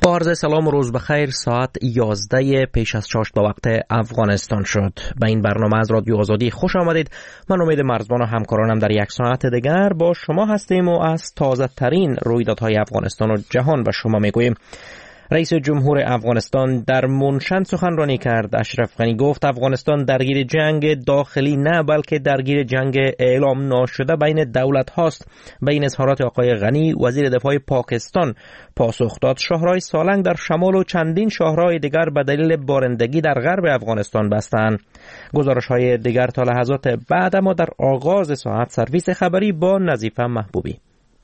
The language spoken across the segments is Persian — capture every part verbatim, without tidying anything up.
با عرض سلام و روز بخیر. ساعت یازده پیش از چاشت به وقت افغانستان شد. به این برنامه از رادیو آزادی خوش آمدید. من امید مرزبان و همکارانم در یک ساعت دیگر با شما هستیم و از تازه ترین رویدادهای افغانستان و جهان به شما میگوییم. رئیس جمهور افغانستان در منشن سخنرانی کرد. اشرف غنی گفت افغانستان درگیر جنگ داخلی نه بلکه درگیر جنگ اعلام ناشده بین دولت هاست. به این اظهارات آقای غنی وزیر دفاع پاکستان پاسخ داد. شاهراه سالنگ در شمال و چندین شاهراه دیگر به دلیل بارندگی در غرب افغانستان بستند. گزارش های دیگر تا لحظات بعد، اما در آغاز ساعت سرویس خبری با نظیفه محبوبی.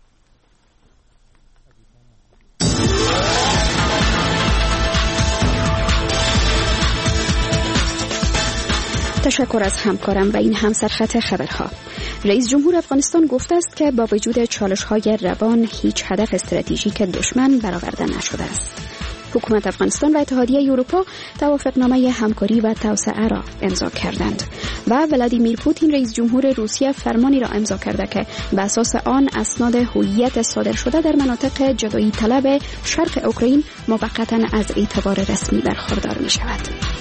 تشکر از همکارم و این هم سرخط خبرها. رئیس جمهور افغانستان گفته است که با وجود چالش‌های روان هیچ هدف استراتژیک دشمن برآورده نشده است. حکومت افغانستان و اتحادیه اروپا توافقنامه همکاری و توسعه را امضا کردند و ولادیمیر پوتین رئیس جمهور روسیه فرمانی را امضا کرده که به اساس آن اسناد هویت صادر شده در مناطق جدایی طلب شرق اوکراین موقتا از اعتبار رسمی برخوردار می شود.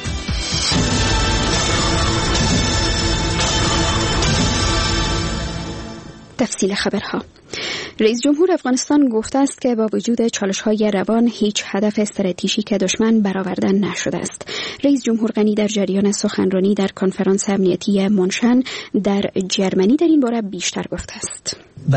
تفصیل خبرها. رئیس جمهور افغانستان گفته است که با وجود چالش‌های روان هیچ هدف استراتژیک دشمن برآورده نشده است. رئیس جمهور غنی در جریان سخنرانی در کنفرانس امنیتی منشن در جرمنی در این باره بیشتر گفته است.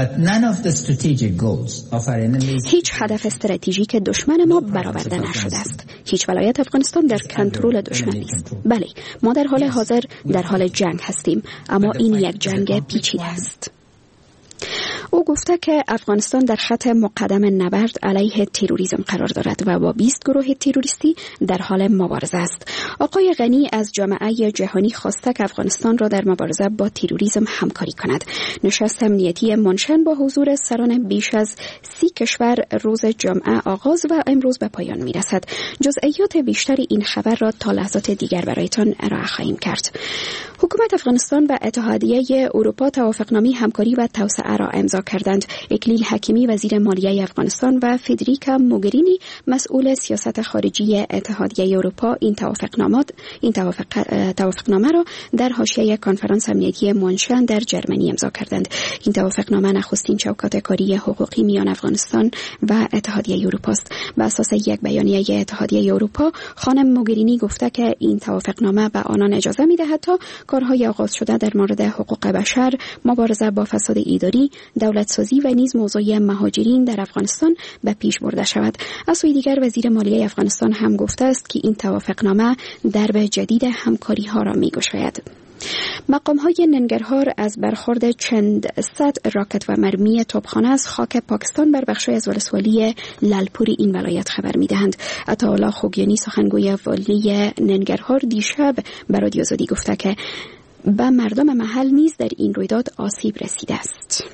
هیچ هدف استراتژیک دشمن ما برآورده نشده است. هیچ ولایت افغانستان در کنترل دشمن نیست. بله، ما در حال حاضر در حال جنگ هستیم، اما این یک جنگ پیچیده است. او گفته که افغانستان در خط مقدم نبرد علیه تروریسم قرار دارد و با بیست گروه تروریستی در حال مبارزه است. آقای غنی از جامعه جهانی خواسته که افغانستان را در مبارزه با تروریسم همکاری کند. نشست امنیتی منشن با حضور سران بیش از سی کشور روز جمعه آغاز و امروز به پایان می رسد. جزئیات بیشتر این خبر را تا لحظات دیگر برایتان ارائه خواهیم کرد. حکومت افغانستان و اتحادیه اروپا توافقنامه همکاری و توسعه را امضا کردند. اکلیل حکیمی وزیر مالیه افغانستان و فدریکا موگرینی مسئول سیاست خارجی اتحادیه اروپا این توافقنامه این توافق توافقنامه را در حاشیه کنفرانس امنیتی منشن در جرمنی امضا کردند. این توافقنامه نخستین چوکات کاری حقوقی میان افغانستان و اتحادیه اروپا است. بر اساس یک بیانیه اتحادیه اروپا، خانم موگرینی گفته که این توافقنامه به آنان اجازه می‌دهد تا کارهای آغاز شده در مورد حقوق بشر، مبارزه با فساد اداری، دولت سازی و نیز موضوع مهاجرین در افغانستان به پیش برده شود. از سوی دیگر وزیر مالیه افغانستان هم گفته است که این توافقنامه درب جدید همکاری ها را می‌گشاید. مقام های ننگرهار از برخورد چند صد راکت و مرمی توپخانه از خاک پاکستان بر بخشی از ولسوالی لالپور این ولایت خبر می‌دهند. عطاالله خوگیانی سخنگوی والی ننگرهار دیشب به رادیو آزادی گفته که به مردم محل نیز در این رویداد آسیب رسیده است.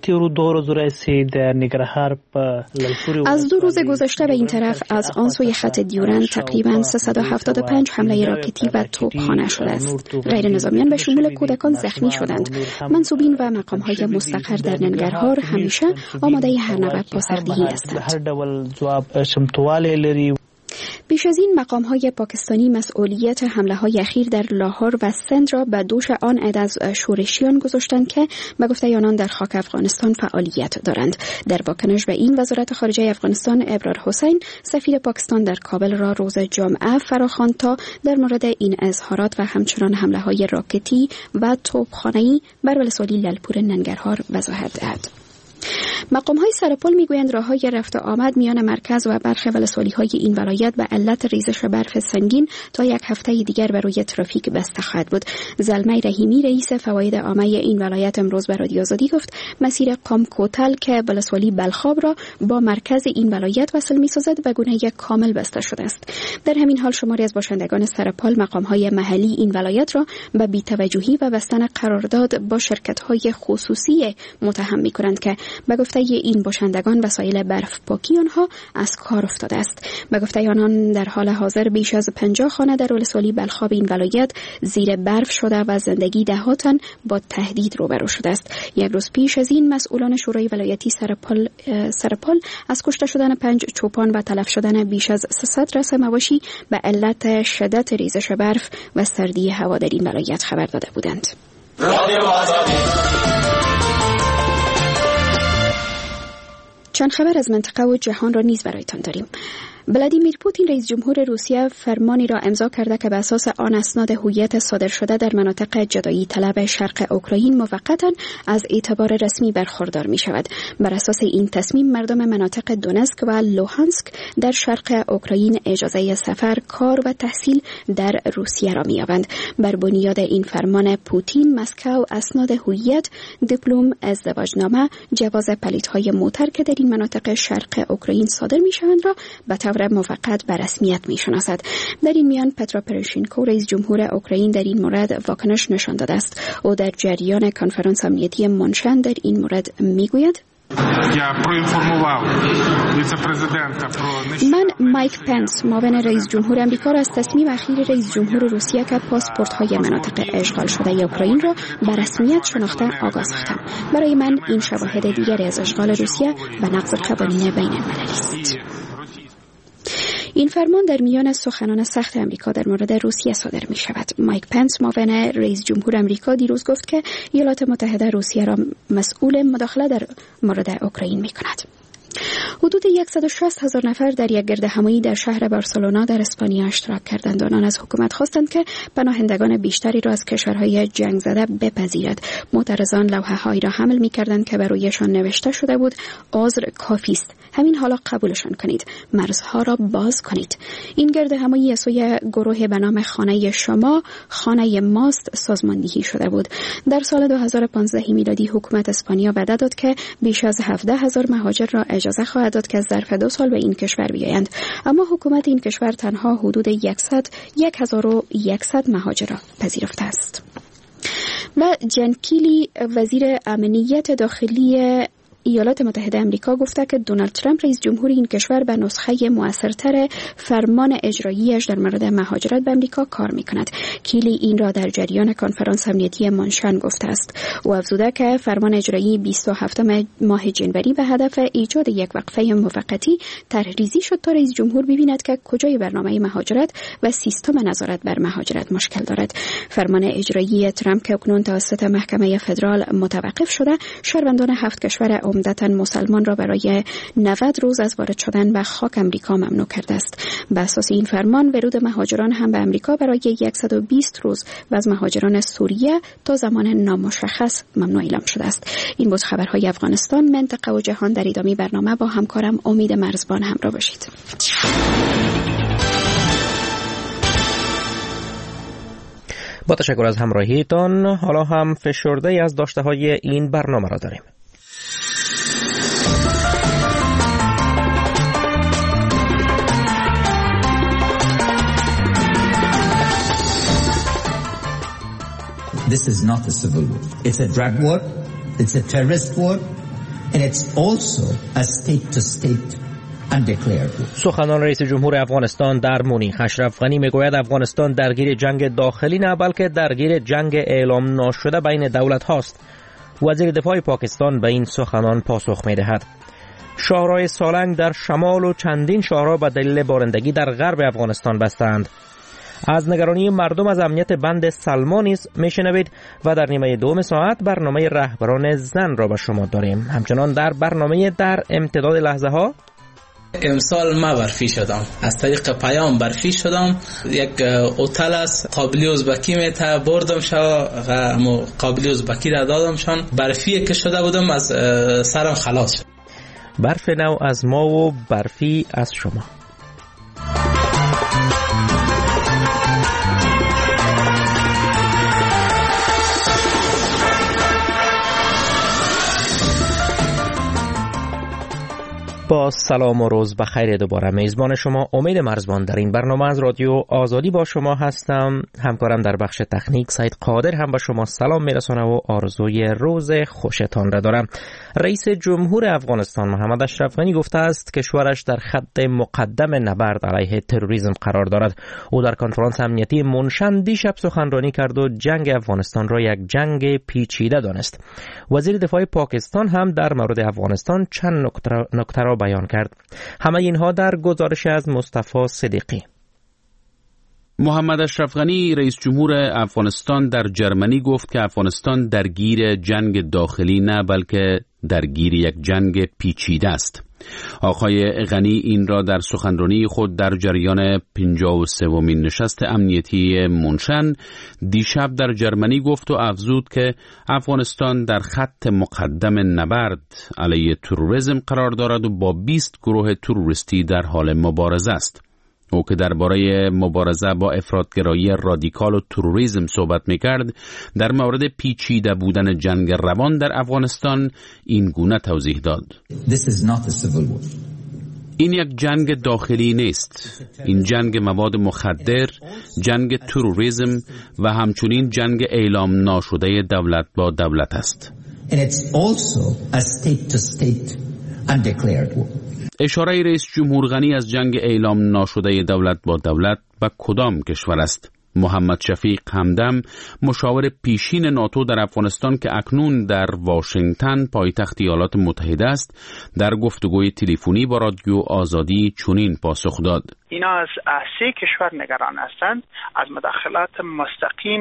از دو روز گذشته به این طرف از آن سوی خط دیورند تقریباً سیصد و هفتاد و پنج حمله راکتی و توپخانه شده است. غیر نظامیان به شمول کودکان زخمی شدند. منصوبین و مقام‌های مستقر در ننگرهار همیشه آماده هر نوع پاسخ‌دهی هستند. بیش از این مقام‌های پاکستانی مسئولیت حمله‌های اخیر در لاهور و سند را به دوش آن عده از شورشیان گذاشتند که به گفته آنان در خاک افغانستان فعالیت دارند. در واکنش به این، وزارت خارجه افغانستان ابرار حسین سفیر پاکستان در کابل را روز جمعه فراخواند تا در مورد این اظهارات و همچنان حمله‌های راکتی و توپخانه‌ای بر ولسوالی لالپور ننگرهار وضاحت دهد. مقام‌های سرپل میگویند راه‌های رفت و آمد میان مرکز و برخی ولسوالی‌های این ولایت به علت ریزش برف سنگین تا یک هفته دیگر بر روی ترافیک بسته خواهد بود. زلمه رحیمی رئیس فواید عامه این ولایت امروز به رادیو آزادی گفت مسیر قم کوتل که ولسوالی بلخاب را با مرکز این ولایت وصل می‌سازد به گونه کامل بسته شده است. در همین حال شماری از باشندگان سرپل مقام‌های محلی این ولایت را به بی‌توجهی و بستن قرارداد با شرکت‌های خصوصی متهم می‌کنند که به گفته این باشندگان وسایل برف پاکی آنها از کار افتاده است. به گفته آنان در حال حاضر بیش از پنجاه خانه در ولسوالی بلخاب این ولایت زیر برف شده و زندگی ده تن با تهدید روبرو شده است. یک روز پیش از این مسئولان شورای ولایتی سرپل سرپل از کشته شدن پنج چوپان و تلف شدن بیش از سیصد رأس مواشی به علت شدت ریزش برف و سردی هوا در این ولایت خبر داده بودند. چند خبر از منطقه و جهان را نیز برایتان داریم. ولادیمیر پوتین رئیس جمهور روسیه فرمانی را امضا کرده که به اساس آن اسناد هویت صادر شده در مناطق جدایی طلب شرق اوکراین موقتا از اعتبار رسمی برخوردار می شود. بر اساس این تصمیم مردم مناطق دونسک و لوهانسک در شرق اوکراین اجازه سفر، کار و تحصیل در روسیه را می یابند. بر بنیاد این فرمان پوتین مسکو اسناد هویت، دیپلم، ازدواجنامه، جواز پلیدهای موتر که در این مناطق شرق اوکراین صادر می شوند را به طور موقت به رسمیت می‌شناسد. در این میان پترو پروشینکو رئیس جمهور اوکراین در این مورد واکنش نشان داده است. او در جریان کنفرانس امنیتی مونشن در این مورد میگوید: من مایک پنس معاون رئیس جمهور امریکا را از تصمیم اخیر رئیس جمهور روسیه که پاسپورت‌های مناطق اشغال شده اوکراین را به رسمیت شناخته آگاه ساختم. برای من این شواهد دیگری از اشغال روسیه و نقض قوانین بین‌المللی است. این فرمان در میان سخنان سخت امریکا در مورد روسیه صادر می شود. مایک پنس معاون رئیس جمهور امریکا دیروز گفت که ایالات متحده روسیه را مسئول مداخله در مورد اوکراین می کند. حدود صد و شصت هزار نفر در یک گردهمایی در شهر بارسلونا در اسپانیا اشتراک کردند. آنان از حکومت خواستند که پناهندگان بیشتری را از کشورهای جنگ زده بپذیرد. معترضان لوحه‌هایی را حمل می‌کردند که بر رویشان نوشته شده بود: عذر کافی است، همین حالا قبولشان کنید، مرزها را باز کنید. این گردهمایی از سوی گروه به نام خانه شما خانه ماست سازماندهی شده بود. در سال دو هزار و پانزده میلادی حکومت اسپانیا وعده داد که بیش از هفده هزار مهاجر را اجازه خواهد داد که ظرف دو سال به این کشور بیایند، اما حکومت این کشور تنها حدود یک هزار و صد مهاجر را پذیرفته است. و جن کیلی وزیر امنیت داخلی ایالات متحده آمریکا گفته که دونالد ترامپ رئیس جمهور این کشور به نسخه موثرتر فرمان اجراییش در مورد مهاجرت به آمریکا کار می‌کند. کیلی این را در جریان کنفرانس امنیتی مونشن گفته است. او افزوده که فرمان اجرایی بیست و هفتم ماه جنوری به هدف ایجاد یک وقفه موقتی طرح‌ریزی شد تا رئیس جمهور ببیند که کجای برنامه مهاجرت و سیستم نظارت بر مهاجرت مشکل دارد. فرمان اجرایی ترامپ که اکنون توسط محکمه فدرال متوقف شده، شهروندان هفت کشور عمدتاً مسلمان را برای نود روز از وارد شدن به خاک امریکا ممنوع کرده است. به اساس این فرمان ورود مهاجران هم به امریکا برای صد و بیست روز و از مهاجران سوریه تا زمان نامشخص ممنوع اعلام شده است. این بود خبرهای افغانستان، منطقه و جهان. در ادامه برنامه با همکارم امید مرزبان همراه باشید. با تشکر از همراهیتان. حالا هم فشرده از داشته های این برنامه را داریم. This is not a civil war. It's a drug war, it's a terrorist war, and it's also a state-to-state undeclared war. سخنان رئیس جمهور افغانستان در مونیخ اشرف غنی میگوید افغانستان درگیر جنگ داخلی نه بلکه درگیر جنگ اعلام ناشده بین دولت هاست. وزیر دفاع پاکستان به این سخنان پاسخ میدهد. شاهراه سالنگ در شمال و چندین شاهراه به دلیل بارندگی در غرب افغانستان بستند. از نگرانی مردم از امنیت بند سلما نیز میشنوید و در نیمه دوم ساعت برنامه رهبران زن را به شما داریم. همچنان در برنامه در امتداد لحظه ها امسال ما برفی شدم، از طریق پیام برفی شدم. یک هتل است قابلی ازبکی میته بردم شو و قابلی ازبکی را دادمشان. برفی که شده بودم از سرم خلاص شد. برف نو از ما و برفی از شما. با سلام و روز بخیر. دوباره میزبان شما امید مرزبان در این برنامه از رادیو آزادی با شما هستم. همکارم در بخش تکنیک سید قادر هم به شما سلام میرسونه و آرزوی روز خوشتان را دارم. رئیس جمهور افغانستان محمد اشرف غنی گفته است کشورش در خط مقدم نبرد علیه تروریسم قرار دارد. او در کنفرانس امنیتی منشن دیشب سخنرانی کرد و جنگ افغانستان را یک جنگ پیچیده دانست. وزیر دفاع پاکستان هم در مورد افغانستان چند نکته را بیان کرد. همه اینها در گزارش از مصطفی صدیقی. محمد اشرف غنی رئیس جمهور افغانستان در جرمنی گفت که افغانستان درگیر جنگ داخلی نه بلکه درگیر یک جنگ پیچیده است. آقای غنی این را در سخنرانی خود در جریان پنجاه و سومین نشست امنیتی منشن دیشب در جرمنی گفت و افزود که افغانستان در خط مقدم نبرد علیه تروریسم قرار دارد و با بیست گروه تروریستی در حال مبارزه است. او که درباره مبارزه با افراطگرایی رادیکال و تروریسم صحبت می‌کرد، در مورد پیچیده بودن جنگ روان در افغانستان این گونه توضیح داد: This is not a civil war. این یک جنگ داخلی نیست. این جنگ مواد مخدر، جنگ تروریسم و همچنین جنگ اعلام ناشده دولت با دولت است. And it's also a state to state undeclared war. اشاره رئیس جمهور غنی از جنگ اعلام ناشده دولت با دولت به کدام کشور است؟ محمد شفیق همدم، مشاور پیشین ناتو در افغانستان که اکنون در واشنگتن پایتخت ایالات متحده است، در گفتگوی تلفنی با رادیو آزادی چنین پاسخ داد: اینا از سه کشور نگران هستند، از مداخلات مستقیم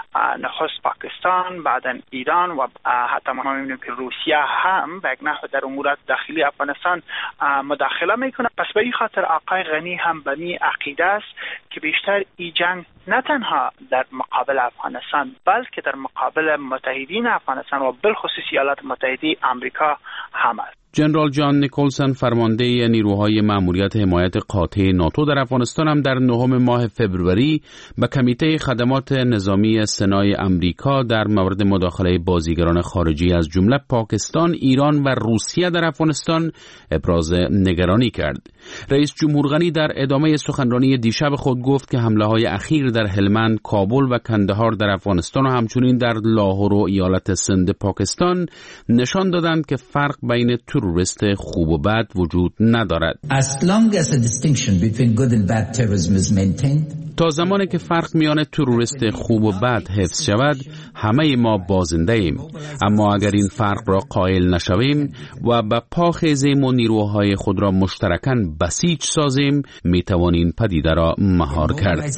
نخست پاکستان، بعداً ایران و حتی ما می‌بینیم که روسیه هم به یک نحو در امورات داخلی افغانستان مداخله میکنه. پس به این خاطر آقای غنی هم به این عقیده است که بیشتر این جنگ نه تنها در مقابل افغانستان بلکه در مقابل متحدین افغانستان و بالخصوص ایالات متحده آمریکا هم است. جنرال جان نیکلسن، فرمانده نیروهای مأموریت حمایت قاطع ناتو در افغانستان، هم در نهم ماه فوریه به کمیته خدمات نظامی سنای امریکا در مورد مداخله بازیگران خارجی از جمله پاکستان، ایران و روسیه در افغانستان ابراز نگرانی کرد. رئیس جمهور غنی در ادامه سخنرانی دیشب خود گفت که حمله‌های اخیر در هلمند، کابل و کندهار در افغانستان و همچنین در لاهور و ایالت سند پاکستان نشان دادند که فرق بین تروریست خوب و بد وجود ندارد. As long as a distinction between good and bad terrorism is maintained, تا زمانی که فرق میان تروریست خوب و بد حفظ شود، همه ما بازنده ایم. اما اگر این فرق را قائل نشویم و به پا خیزیم و نیروهای خود را مشترکاً بسیج سازیم، میتوانیم پدیده را مهار کرد.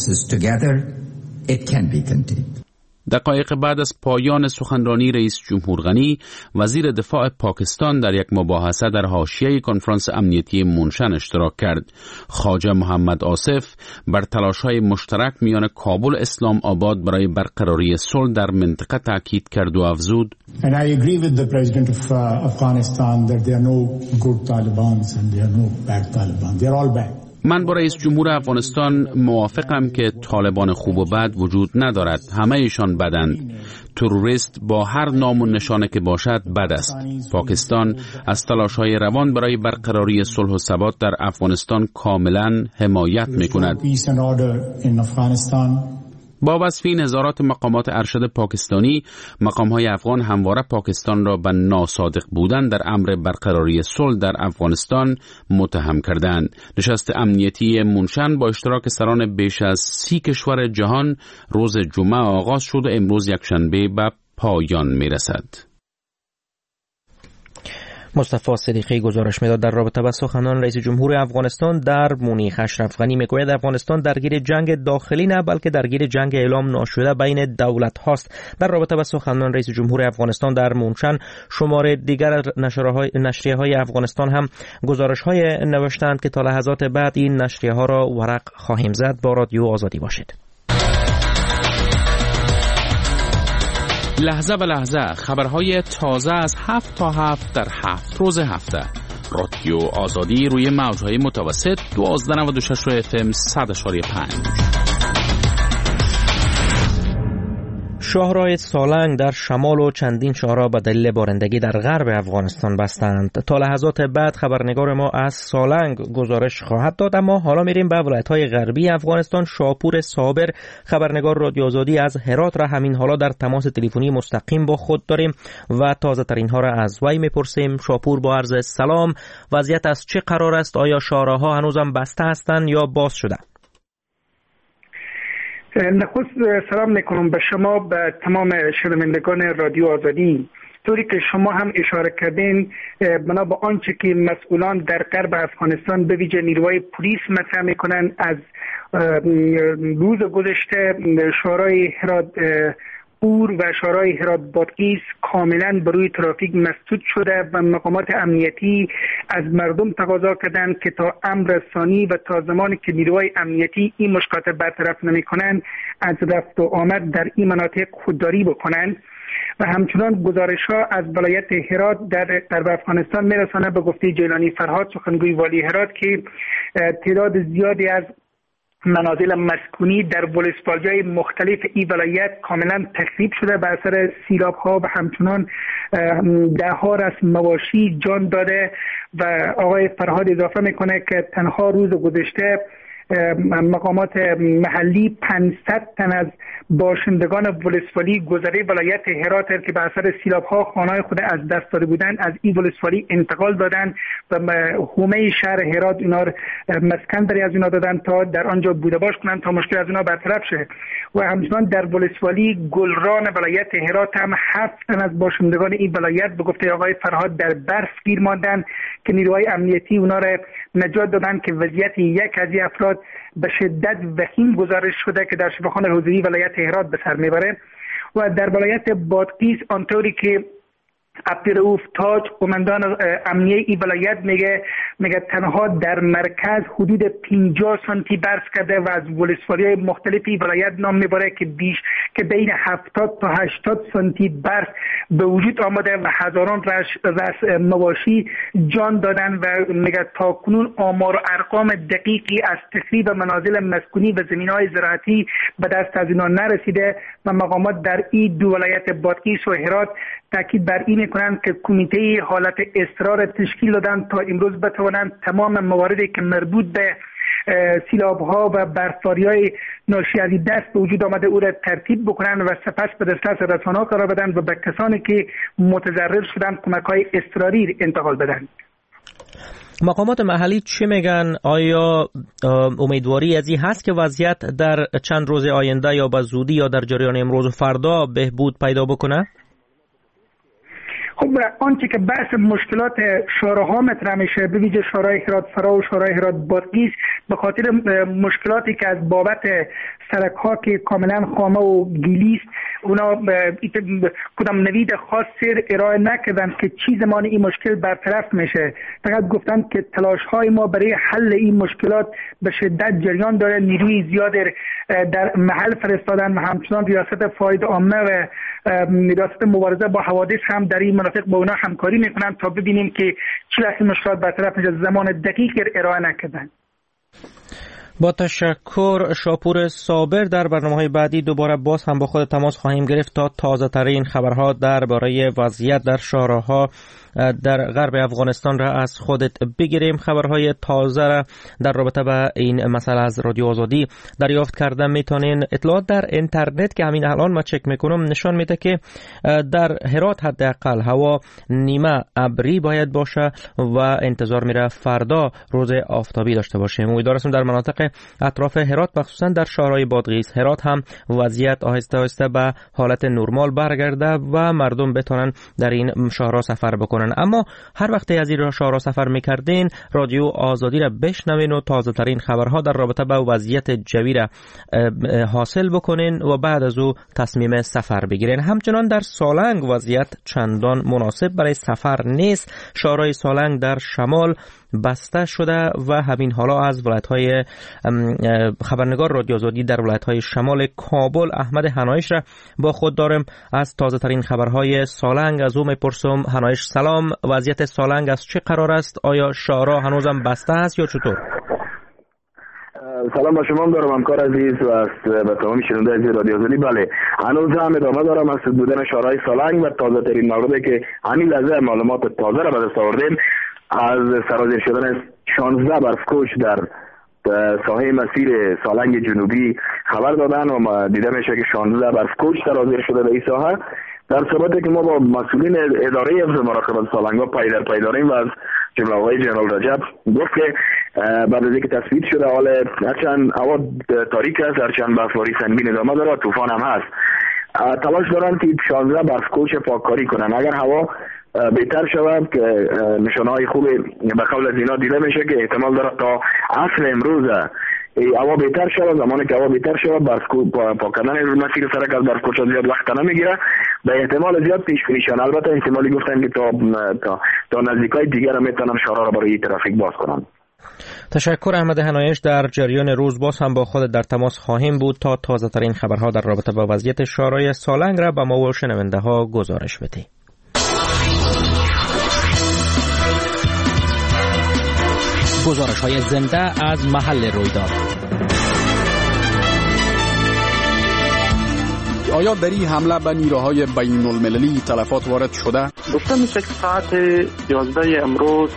دقایق بعد از پایان سخنرانی رئیس جمهور غنی، وزیر دفاع پاکستان در یک مباحثه در حاشیه کنفرانس امنیتی منشن اشتراک کرد. خواجه محمد آصف بر تلاش‌های مشترک میان کابل اسلام آباد برای برقراری صلح در منطقه تاکید کرد و افزود: And I agree with the president of uh, Afghanistan that there are no good Talibans and there are no bad Taliban. They are all bad. من با رئیس جمهور افغانستان موافقم که طالبان خوب و بد وجود ندارد. همه ایشان بدند. تروریست با هر نام و نشانه که باشد بد است. پاکستان از تلاش‌های روان برای برقراری صلح و ثبات در افغانستان کاملا حمایت می‌کند. با وصف این نظارات مقامات ارشد پاکستانی، مقام‌های افغان همواره پاکستان را به ناصادق بودن در امر برقراری صلح در افغانستان متهم کردند. نشست امنیتی منشن با اشتراک سران بیش از سی کشور جهان روز جمعه آغاز شد و امروز یکشنبه به پایان می‌رسد. مصطفی صدیقی گزارش میداد در رابطه با سخنان رئیس جمهور افغانستان در مونیخ. اشرف غنی میگوید افغانستان درگیر جنگ داخلی نه بلکه درگیر جنگ اعلام ناشده بین دولت هاست. در رابطه با سخنان رئیس جمهور افغانستان در منشن، شمار دیگر نشریه های افغانستان هم گزارش های نوشتند که تا لحظات بعد این نشریه ها را ورق خواهیم زد. با رادیو آزادی باشید. لحظه به لحظه خبرهای تازه از هفت تا هفت در هفت روز هفته. رادیو آزادی روی موجهای متوسط دوازده نود و شش اف ام صد و پنج. شاهراه سالنگ در شمال و چندین شاهراه به دلیل بارندگی در غرب افغانستان بستند. تا لحظات بعد خبرنگار ما از سالنگ گزارش خواهد داد، اما حالا میریم به ولایت‌های غربی افغانستان. شاپور صابر خبرنگار رادیو آزادی از هرات را همین حالا در تماس تلفنی مستقیم با خود داریم و تازه ترین ها را از وی میپرسیم. شاپور، با عرض سلام، وضعیت از چه قرار است؟ آیا شاهراه‌ها هنوزم بسته هستند یا باز شده؟ نخست سلام میکنم به شما، به تمام شنوندگان رادیو آزادی. طوری که شما هم اشاره کردین، بنا به آنچه که مسئولان در غرب افغانستان به ویژه نیروهای پلیس مطرح میکنن، از روز گذشته شاهراه هرات اور و شاهراه هرات بادغیس کاملا به روی ترافیک مسدود شده و مقامات امنیتی از مردم تقاضا کردند که تا امر ثانی و تا زمانی که نیروهای امنیتی این مشکلات برطرف نمی‌کنند از رفت و آمد در این مناطق خودداری بکنند. و همچنان گزارش‌ها از ولایت هرات در غرب افغانستان میرسانه به گفته جیلانی فرهاد، سخنگوی والی هرات، که تعداد زیادی از منازل مسکونی در ولسوالی‌های مختلف این ولایت کاملا تخریب شده به اثر سیلاب‌ها و همچنان ده ها رسم مواشی جان داده. و آقای فرهاد اضافه میکنه که تنها روز گذشته مقامات محلی پانصد تن از باشندگان ولسوالی گذره ولایت هرات که به اثر سیلاب‌ها خانه‌های خود از دست داده بودند از این ولسوالی انتقال دادن و حومه شهر هرات اینا مسکن برای از اینا دادن تا در آنجا بوده باش کنند تا مشکل از اینا برطرف شه. و همچنان در ولسوالی گلران ولایت هرات هم هفت تن از باشندگان این ولایت به گفته آقای فرهاد در برف گیر ماندن که نیروهای امنیتی اونا را نجات دادن که وضعیت یک از این افراد به شدت وخیم گزارش شده که در شفاخانه حضوری ولایت هرات به سر میبره. و در ولایت بادغیس آنطوری که عبدالرؤوف تاج قماندان امنیه این ولایت میگه میگه تنها در مرکز حدود پنجاه سانتی برف کرده و از ولسوالی‌های مختلف این ولایت نام میبره که بیش که بین هفتاد تا هشتاد سانتی برف به وجود آمده و هزاران رش, رش مواشی جان دادن. و میگه تا کنون آمار و ارقام دقیقی از تخریب منازل مسکونی و زمینهای زراعتی به دست از اینا نرسیده و مقامات در این دو ولایت بادغیس و هرات تاکید بر این میکنند که کمیته حالت اضطرار تشکیل دادن تا امروز بتوانند تمام مواردی که مربوط به سیلاب‌ها و برفباری‌های ناشی از دست به وجود آمده او را ترتیب بکنند و سپس به دسترس رسانه‌ها قرار بدن و به کسانی که متضرر شدند کمک‌های اضطراری انتقال بدن. مقامات محلی چی میگن؟ آیا امیدواری از این هست که وضعیت در چند روز آینده یا به زودی یا در جریان امروز و فردا بهبود پیدا بکنه؟ خب آنچه که بحث مشکلات شاهراه‌ها مطرح میشه، به ویژه شاهراه هرات فرا و شاهراه هرات بادغیس، به خاطر مشکلاتی که از بابت سرک‌ها که کاملا خامه و گیلی است اونا کدام نوید خاص ارائه نکردن که چی زمان این مشکل برطرف میشه. فقط گفتن که تلاش‌های ما برای حل این مشکلات به شدت جریان داره، نیروی زیاد در محل فرستادن و همچنان ریاست فاید عامه و ریاست مبارزه با حوادث هم در این مناطق با اونا همکاری میکنن تا ببینیم که چی لحظه مشکلات برطرف میشه. زمان دقیق ارائه نکردن. با تشکر شاپور صابر. در برنامه‌های بعدی دوباره باز هم با خود تماس خواهیم گرفت تا تازه ترین خبرها درباره وضعیت در شاهراه‌ها در غرب افغانستان را از خودت بگیریم. خبرهای تازه را در رابطه با این مسئله از رادیو آزادی دریافت کردن میتونین. اطلاعات در اینترنت که همین الان ما چک میکنم نشان میده که در هرات حداقل هوا نیمه ابری باید باشه و انتظار میره فردا روز آفتابی داشته باشیم. امیدوارم در مناطق اطراف هرات مخصوصا در شاهراه بادغیس هرات هم وضعیت آهسته آهسته به حالت نرمال برگرده و مردم بتونن در این شاهراه سفر بکنن. اما هر وقت از این شاهراه سفر میکردین رادیو آزادی را بشنوین و تازه ترین خبرها در رابطه با وضعیت جوی را حاصل بکنین و بعد از او تصمیم سفر بگیرین. همچنان در سالنگ وضعیت چندان مناسب برای سفر نیست. شاهراه سالنگ در شمال بسته شده و همین حالا از ولایت‌های خبرنگار رادیو آزادی در ولایت‌های شمال کابل احمد هنایش را با خود دارم. از تازه ترین خبرهای سالنگ از او میپرسم. هنایش سلام، وضعیت سالنگ از چه قرار است؟ آیا شاهراه هنوزم بسته است یا چطور؟ سلام با شما دارم همکار عزیز و از به تمام شنونده عزیز رادیو آزادی. بله هنوز هم ادامه دارم از بودن شورای سالنگ و تازه ترین موردی که همین لحظه معلومات تازه را به دست آوردیم از سرازیر شدن شانزده برفکوش در ساحه مسیر سالنگ جنوبی خبر دادن و دیده میشه که شانزده برفکوش سرازیر شده به این ساحه. در صحبتی که ما با مسئولین اداره حفظ مراقبت سالنگ‌ها پای در پای داریم و از جمله آقای جنرال رجب گفت که بعد از اینکه تثبیت شده حال هرچند هوا تاریک است، هرچند برفباری سنگین ادامه داره و طوفان هم هست، تلاش دارن که شانزده برفکوش پاککاری کنن. اگر هوا بهتر شود که نشانه‌های خوب به قول از اینا دیده میشه که احتمال داره تا عصر امروز هوا بهتر شود. زمانی که هوا بهتر شود پاک کردن مسیر سرک از برفکوش‌ها زیاد وقت نمیگیره، به احتمال زیاد پیش بینی شدن. البته احتمالی گفتن که تا تا, تا نزدیکای دیگر هم میتونن شارع را برای ترافیک باز کنن. تشکر احمد هنایش. در جریان روز باز هم با خود در تماس خواهیم بود تا تازه ترین خبرها در رابطه با وضعیت شورای سالنگ را به ما و شنونده ها گزارش بدهیم. گزارش های زنده از محل رویداد. آیا در این حمله به نیروهای بین المللی تلفات وارد شده؟ گفته میشه که ساعت یازده امروز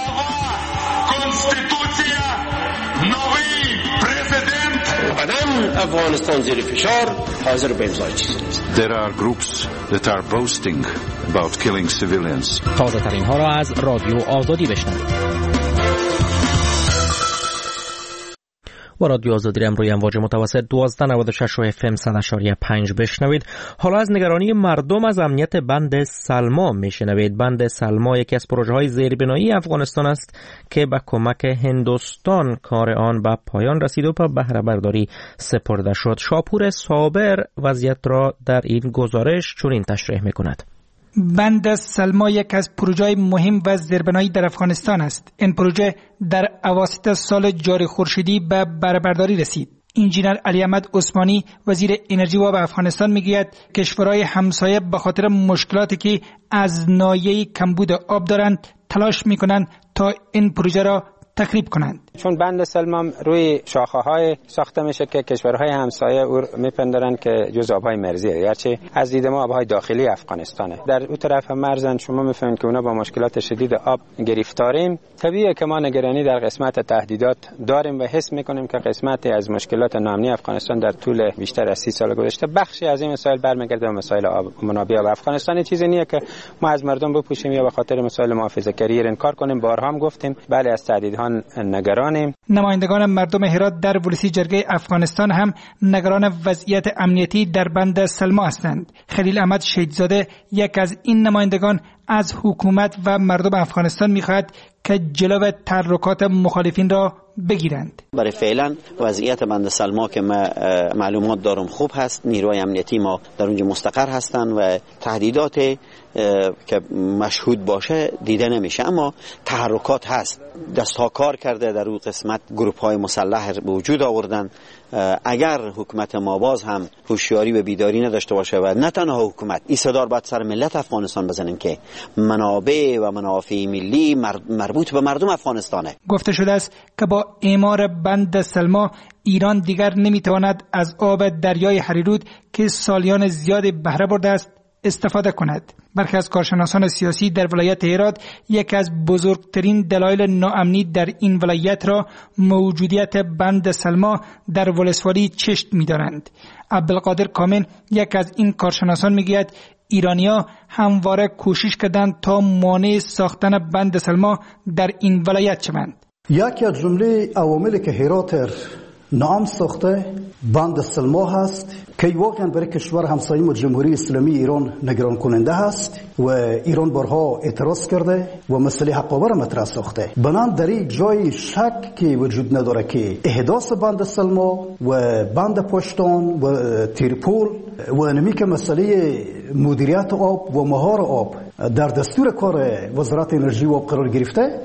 قدم افغانستان زیر فشار حاضر به امضای چیزی نیست. There are groups that are boasting about killing civilians. تازه ترین ها را از رادیو آزادی بشنوید. و رادیو آزادی امروی امواج متوسط دوازده نود و شش و اف ام صد و پنج بشنوید. حالا از نگرانی مردم از امنیت بند سلما میشنوید. بند سلما یکی از پروژه های زیربنایی افغانستان است که با کمک هندوستان کار آن به پایان رسید و به بهره برداری سپرده شد. شاپور صابر وضعیت را در این گزارش چنین تشریح میکند. بند سلما یک از پروژه‌های مهم و زیربنایی در افغانستان است. این پروژه در اواسط سال جاری خورشیدی به بهره‌برداری رسید. انجینر علی احمد عثمانی وزیر انرژی و به افغانستان میگوید کشورهای همسایه به خاطر مشکلاتی که از ناحیه کمبود آب دارند تلاش میکنند تا این پروژه را تخریب کنند. چون بند سلما روی شاخه‌های ساخته میشه که کشورهای همسایه او میپندارن که جزء آبهای مرزیه، گرچه از دید ما آبهای داخلی افغانستانه. در اون طرف مرزن شما میفهمید که اونا با مشکلات شدید آب گرفتاریم. طبیعیه که ما نگرانی در قسمت تهدیدات داریم و حس میکنیم که قسمتی از مشکلات ناامنی افغانستان در طول بیشتر از سی سال گذشته بخشی از این مسائل برمیگرده به مسائل آب منابع آب افغانستان. چیزی نیه که ما از مردم بپوشیم یا به خاطر مسائل محافظه‌کاری انکار کنیم. بارها هم گفتیم بله از تهدیدها نگران. نمایندگان مردم هرات در ولسی جرگه افغانستان هم نگران وضعیت امنیتی در بند سلما هستند. خلیل احمد شهیدزاده یک از این نمایندگان از حکومت و مردم افغانستان می‌خواهد که جلو تحرکات مخالفین را بگیرند. برای فعلا وضعیت بند سلما که ما معلومات دارم خوب هست. نیروهای امنیتی ما در اونجا مستقر هستند و تهدیدات که مشهود باشه دیده نمیشه، اما تحرکات هست. دستها کار کرده در اون قسمت گروپ های مسلح به وجود آوردن. اگر حکومت ما باز هم هوشیاری و بیداری نداشته باشه و نه تنها حکومت، این صدا باید سر ملت افغانستان بزنیم که منابع و منافع ملی مربوط به مردم افغانستانه. گفته شده است که با اعمار بند سلما ایران دیگر نمیتواند از آب دریای هریرود که سالیان زیاد بهره برده است استفاده کند. برخی از کارشناسان سیاسی در ولایت هرات یک از بزرگترین دلایل ناامنی در این ولایت را موجودیت بند سلما در ولسوالی چشت می‌دارند. عبدالقادر کامل یک از این کارشناسان میگوید ایرانی‌ها همواره کوشش کردند تا مانع ساختن بند سلما در این ولایت شوند. یکی از جمله عواملی که هرات نام ساخته بند سلما هست که واقعا برای کشور همسایه و جمهوری اسلامی ایران نگران کننده هست و ایران بارها اعتراض کرده و مسئله حقابر مطرح ساخته. بنان در این جای شک که وجود نداره که احداث بند سلما و بند پشتون و تیرپول و انمی که مسئله مدیریت آب و مهار آب در دستور کار وزارت انرژی و آب قرار گرفته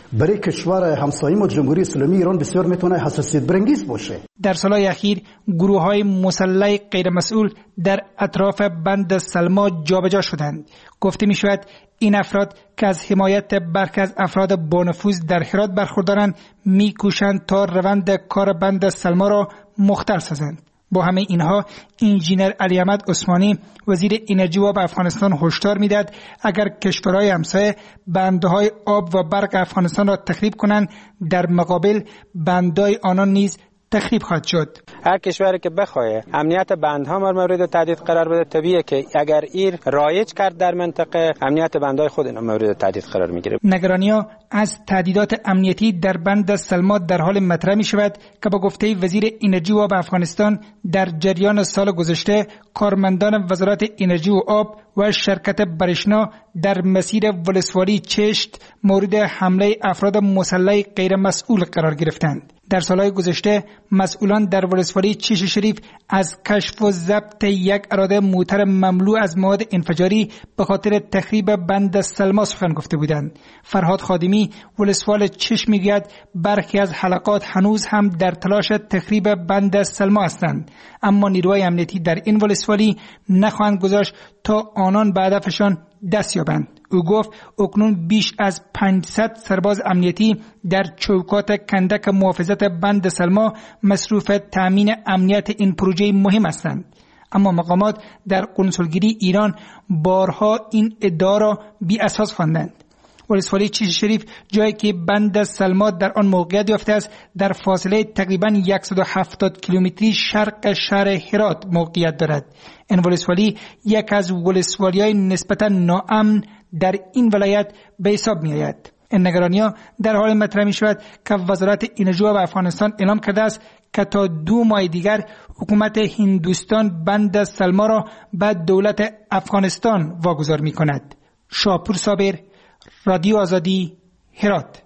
برای کشور همسایه ما جمهوری اسلامی ایران بسیار میتونه حساسیت برانگیز باشه. در سالهای اخیر گروه‌های مسلح غیرمسئول در اطراف بند سلما جابجا شدند. گفته می‌شود این افراد که از حمایت برخی از افراد با نفوذ در هرات برخوردارند می‌کوشند تا روند کار بند سلما را مختل سازند. با همه اینها انجینر علی احمد عثمانی وزیر انرژی و آب افغانستان هشدار میداد اگر کشورهای همسایه بندهای آب و برق افغانستان را تخریب کنند در مقابل بندهای آنان نیز تخریب خواهد شد. هر کشوری که بخواد امنیت بندها مورد تهدید قرار بده، طبیعیه که اگر این رایج کرد در منطقه، امنیت بندهای خود اینا مورد تهدید قرار میگیره. نگرانی‌ها از تهدیدات امنیتی در بند سلما در حال مطرح می شود که با گفته وزیر انرژی و آب افغانستان در جریان سال گذشته کارمندان وزارت انرژی و آب و شرکت برشنا در مسیر ولسوالی چشت مورد حمله افراد مسلح غیر مسئول قرار گرفتند. در سالهای گذشته مسئولان در ولسوالی چشت شریف از کشف و ضبط یک اراده موتر مملو از مواد انفجاری به خاطر تخریب بند سلما سخن گفته بودند. فرهاد خادمی ولسوال چشت میگوید برخی از حلقات هنوز هم در تلاش تخریب بند سلما هستند، اما نیروهای امنیتی در این ولسوالی نخواهند گذاشت تا آنان به هدفشان دست یابند. او گفت اکنون بیش از پانصد سرباز امنیتی در چوکات کندک محافظت بند سلما مصروف تامین امنیت این پروژه مهم هستند. اما مقامات در قنصلگری ایران بارها این ادعا را بی اساس خواندند. ولسوالی چشت شریف جایی که بند سلما در آن موقعیت یافته است در فاصله تقریباً صد و هفتاد کیلومتری شرق شهر هرات موقعیت دارد. این ولسوالی یک از ولسوالی‌های نسبتاً ناامن در این ولایت به حساب می‌آید. این نگرانی‌ها در حال مطرح می‌شود که وزارت انرژی و افغانستان اعلام کرده است که تا دو ماه دیگر حکومت هندوستان بند سلما را به دولت افغانستان واگذار می‌کند. شاپور صابر، رادیو آزادی، هرات.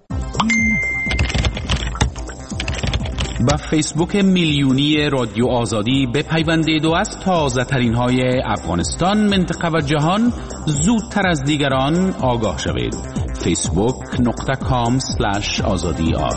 با فیسبوک میلیونی رادیو آزادی بپیوندید و از تازه ترین های افغانستان، منطقه و جهان زودتر از دیگران آگاه شوید. فیسبوک نقطه کام سلش آزادی آر.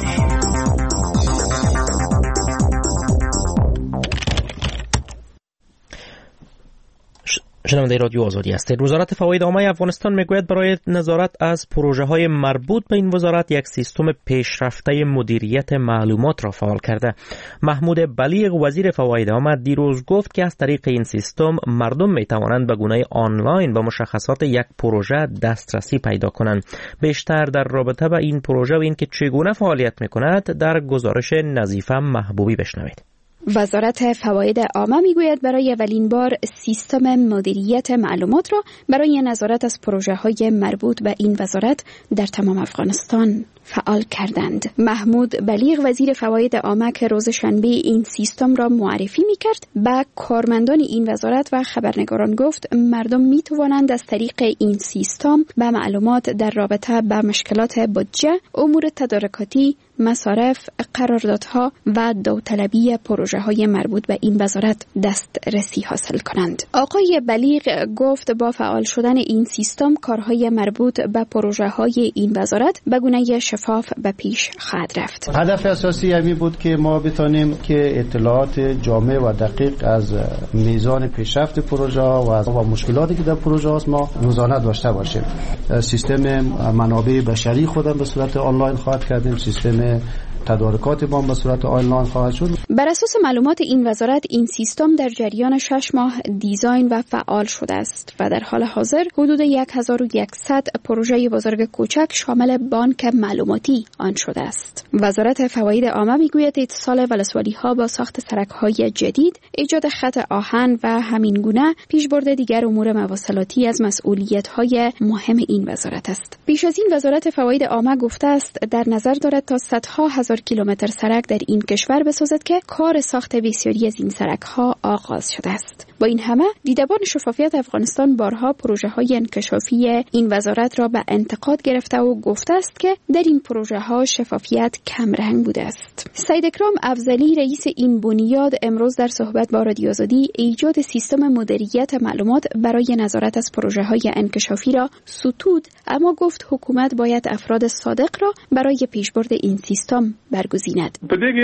شنونده رادیو آزادی هستید. وزارت فواید عامه افغانستان میگوید برای نظارت از پروژه های مربوط به این وزارت یک سیستم پیشرفته مدیریت معلومات را فعال کرده. محمود بلیغ وزیر فواید عامه دیروز گفت که از طریق این سیستم مردم می توانند به گونه آنلاین به مشخصات یک پروژه دسترسی پیدا کنند. بیشتر در رابطه با این پروژه و اینکه چگونه فعالیت میکند در گزارش نظیفه محبوبی بشنوید. وزارت فواید عامه میگوید برای اولین بار سیستم مدیریت معلومات را برای نظارت از پروژه های مربوط به این وزارت در تمام افغانستان فعال کردند. محمود بلیغ وزیر فواید عامه که روز شنبه این سیستم را معرفی میکرد به کارمندان این وزارت و خبرنگاران گفت مردم میتوانند از طریق این سیستم به معلومات در رابطه با مشکلات بودجه، امور تدارکاتی، مصارف، قراردادها و داوطلبی پروژه های مربوط به این وزارت دسترسی حاصل کنند. آقای بلیغ گفت با فعال شدن این سیستم کارهای مربوط به پروژه های این وزارت به گونه شفاف به پیش خواهد رفت. هدف اساسی همی بود که ما بتانیم که اطلاعات جامع و دقیق از میزان پیشرفت پروژه و از و مشکلاتی که در پروژه است ما روزانه داشته باشیم. سیستم منابع بشری خودم به صورت آنلاین خواهد کردیم، سیستم تدارکات ما به صورت آنلاین خواهد شد. بر اساس معلومات این وزارت این سیستم در جریان شش ماه دیزاین و فعال شده است و در حال حاضر حدود هزار و صد پروژه بزرگ کوچک شامل بانک معلوماتی آن شده است. وزارت فواید عامه میگوید اتصال ولسوالی‌ها با ساخت سرک‌های جدید، ایجاد خط آهن و همین گونه پیشبرد دیگر امور مواصلاتی از مسئولیت‌های مهم این وزارت است. پیش از این وزارت فواید عامه گفته است در نظر دارد تا صدها هزار کیلومتر سرک در این کشور بسازد که کار ساخت بسیاری از این سرک‌ها آغاز شده است. با این همه دیدبان شفافیت افغانستان بارها پروژه‌های انکشافی این وزارت را به انتقاد گرفته و گفته است که در این پروژه‌ها شفافیت کمرنگ بوده است. سید اکرام افضلی رئیس این بنیاد امروز در صحبت با رادیو آزادی ایجاد سیستم مدیریت معلومات برای نظارت از پروژه‌های انکشافی را ستود، اما گفت حکومت باید افراد صادق را برای پیشبرد این سیستم برگزیند.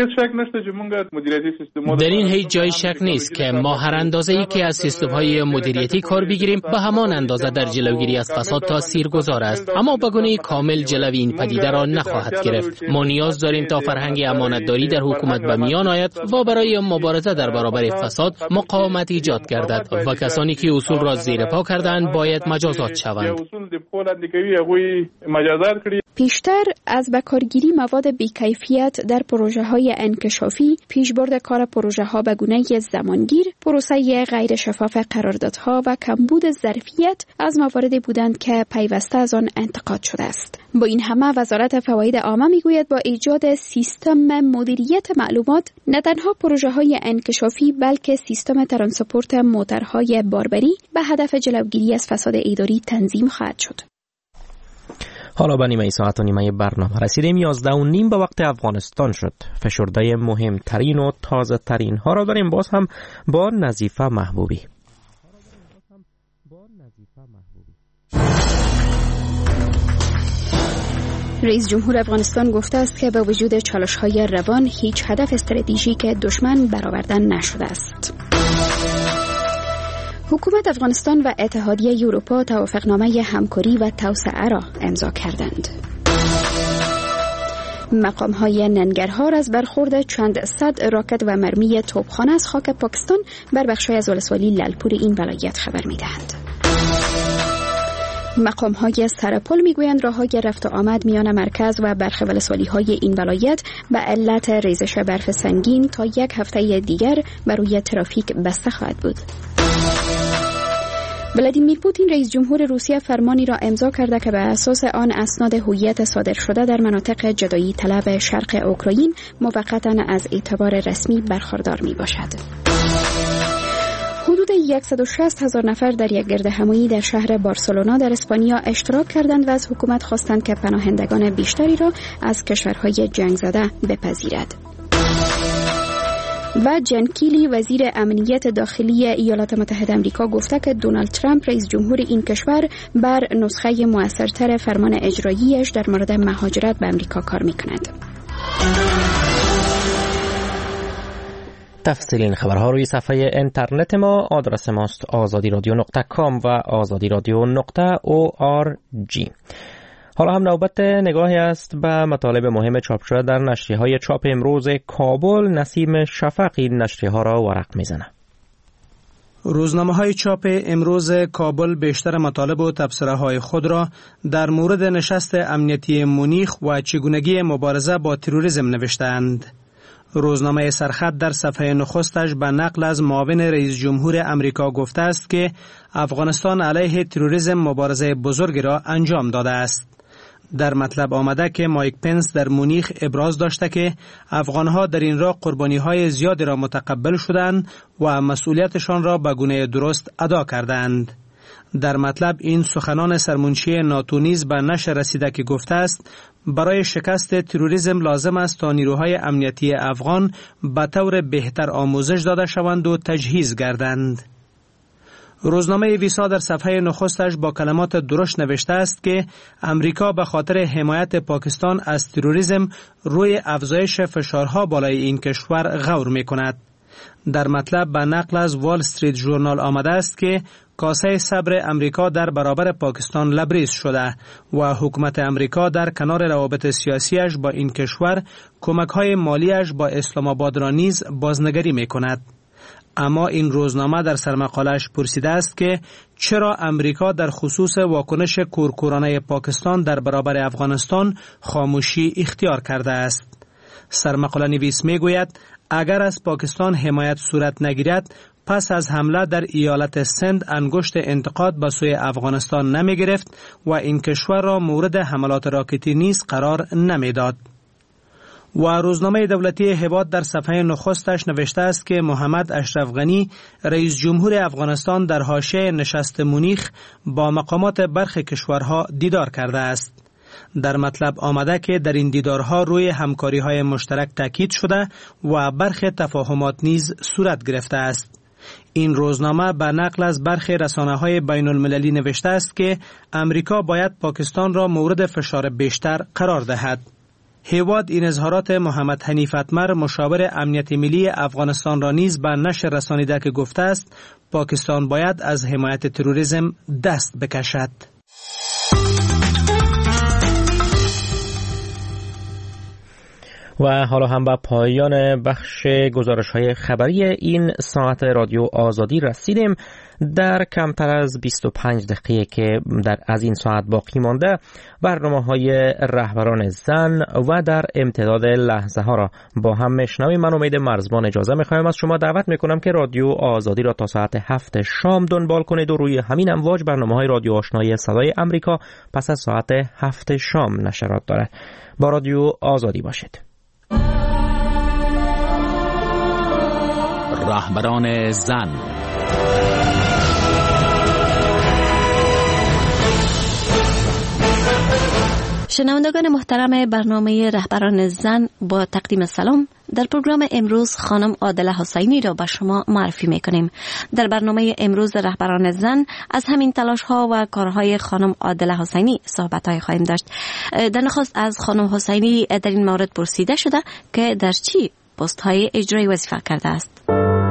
در این هیچ جای شک نیست که ما هر اندازه‌ای که از سیستم‌های مدیریتی کار بگیریم به همان اندازه در جلوگیری از فساد تاثیرگذار است، اما به گونه کامل جلوی این پدیده را نخواهد گرفت. ما نیاز داریم تا فرهنگ امانتداری در حکومت به میان آید و برای مبارزه در برابر فساد مقاومت ایجاد گردد و کسانی که اصول را زیر پا کردند باید مجازات شوند. پیشتر از بکارگیری مواد بی‌کیفیت در پروژه‌های انکشافی، پیشبرد کار پروژه‌ها به گونه‌ای زمانگیر، پروسه غیر شفاف قراردادها و کمبود ظرفیت از مواردی بودند که پیوسته از آن انتقاد شده است. با این همه وزارت فواید عامه میگوید با ایجاد سیستم مدیریت معلومات نه تنها پروژه‌های انکشافی بلکه سیستم ترانسپورت موترهای باربری به هدف جلوگیری از فساد اداری تنظیم خواهد شد. حالا به نیمه ساعت و نیمه برنامه رسیدیم. یازده و نیم به وقت افغانستان شد. فشرده مهمترین و تازه ترین ها را داریم باز هم با نظیفه محبوبی. رئیس جمهور افغانستان گفته است که با وجود چالش‌های روان هیچ هدف استراتژیک دشمن برآورده نشده است. حکومت افغانستان و اتحادیه اروپا توافقنامه همکاری و توسعه را امضا کردند. مقام‌های ننگرهار از برخورد چند صد راکت و مرمی توپخانه از خاک پاکستان بر بخش‌های از ولسوالی لالپور این ولایت خبر می‌دهند. مقام‌های سرپل میگویند راه‌های رفت و آمد میان مرکز و برخی ولسوالی‌های این ولایت به علت ریزش برف سنگین تا یک هفته دیگر بر روی ترافیک بسته خواهد بود. ولادیمیر پوتین رئیس جمهور روسیه فرمانی را امضا کرده که بر اساس آن اسناد هویت صادر شده در مناطق جدایی طلب شرق اوکراین موقتا از اعتبار رسمی برخوردار می باشد. حدود صد و شصت هزار نفر در یک گردهمایی در شهر بارسلونا در اسپانیا اشتراک کردند و از حکومت خواستند که پناهندگان بیشتری را از کشورهای جنگ زده بپذیرد. و جن کیلی وزیر امنیت داخلی ایالات متحده آمریکا گفته که دونالد ترامپ رئیس جمهور این کشور بر نسخه موثرتر فرمان اجراییش در مورد مهاجرت به آمریکا کار می‌کند. تفصیل این خبرها روی صفحه اینترنت ما. آدرس ماست آزادی رادیو نقطه کام و آزادی رادیو نقطه او آر جی. حالا هم نوبت نگاهی است به مطالب مهم چاپ شده در نشریه‌های چاپ امروز کابل. نسیم شفق این نشریه‌ها را ورق میزنه. روزنامه‌های چاپ امروز کابل بیشتر مطالب و تبصره‌های خود را در مورد نشست امنیتی مونیخ و چگونگی مبارزه با تروریسم نوشتند. روزنامه سرخط در صفحه نخستش به نقل از معاون رئیس جمهور امریکا گفته است که افغانستان علیه تروریسم مبارزه بزرگی را انجام داده است. در مطلب آمده که مایک پنس در مونیخ ابراز داشته که افغانها در این راه قربانی‌های زیادی را متقبل شدند و مسئولیتشان را به گونه درست ادا کردند. در مطلب این سخنان سرمنشی ناتو نیز به نشر رسیده که گفته است برای شکست تروریسم لازم است تا نیروهای امنیتی افغان به طور بهتر آموزش داده شوند و تجهیز گردند. روزنامه ویسا در صفحه نخستش با کلمات درشت نوشته است که امریکا به خاطر حمایت پاکستان از تروریسم روی افزایش فشارها بالای این کشور غور می کند. در مطلب به نقل از وال استریت ژورنال آمده است که کاسه صبر امریکا در برابر پاکستان لبریز شده و حکومت امریکا در کنار روابط سیاسیش با این کشور کمک‌های مالیش با اسلام آباد را نیز بازنگری می کند. اما این روزنامه در سرمقاله‌اش پرسیده است که چرا امریکا در خصوص واکنش کورکورانه پاکستان در برابر افغانستان خاموشی اختیار کرده است. سرمقاله نویس می گوید اگر از پاکستان حمایت صورت نگیرد پس از حمله در ایالت سند انگشت انتقاد به سوی افغانستان نمی گرفت و این کشور را مورد حملات راکتی نیز قرار نمی داد. و روزنامه دولتی هبات در صفحه نخستش نوشته است که محمد اشرف غنی رئیس جمهور افغانستان در حاشیه نشست مونیخ با مقامات برخی کشورها دیدار کرده است. در مطلب آمده که در این دیدارها روی همکاری‌های مشترک تاکید شده و برخی تفاهمات نیز صورت گرفته است. این روزنامه به نقل از برخی رسانه‌های بین المللی نوشته است که امریکا باید پاکستان را مورد فشار بیشتر قرار دهد. هیواد این اظهارات محمد حنیف اتمر مشاور امنیت ملی افغانستان را نیز به نشر رسانیده که گفته است پاکستان باید از حمایت تروریسم دست بکشد. و حالا هم به پایان بخش گزارش‌های خبری این ساعت رادیو آزادی رسیدیم. در کمتر از بیست و پنج دقیقه که در از این ساعت باقی مانده برنامه‌های رهبران زن و در امتداد لحظه ها را با هم میشنویم. من امید مرزبان اجازه می‌خوایم از شما دعوت می‌کنم که رادیو آزادی را تا ساعت هفت شام دنبال کنید و روی همین امواج برنامه‌های رادیو آشنایی صدای امریکا پس از ساعت هفت شام نشرات دارد. با رادیو آزادی باشید. رهبران زن. شنوندگان محترم برنامه رهبران زن، با تقدیم سلام در پروگرام امروز خانم عادله حسینی را به شما معرفی میکنیم. در برنامه امروز رهبران زن از همین تلاش ها و کارهای خانم عادله حسینی صحبت های خواهیم داشت. در نخست از خانم حسینی در این مورد پرسیده شده که در چی پست های اجرایی وظیفه کرده است.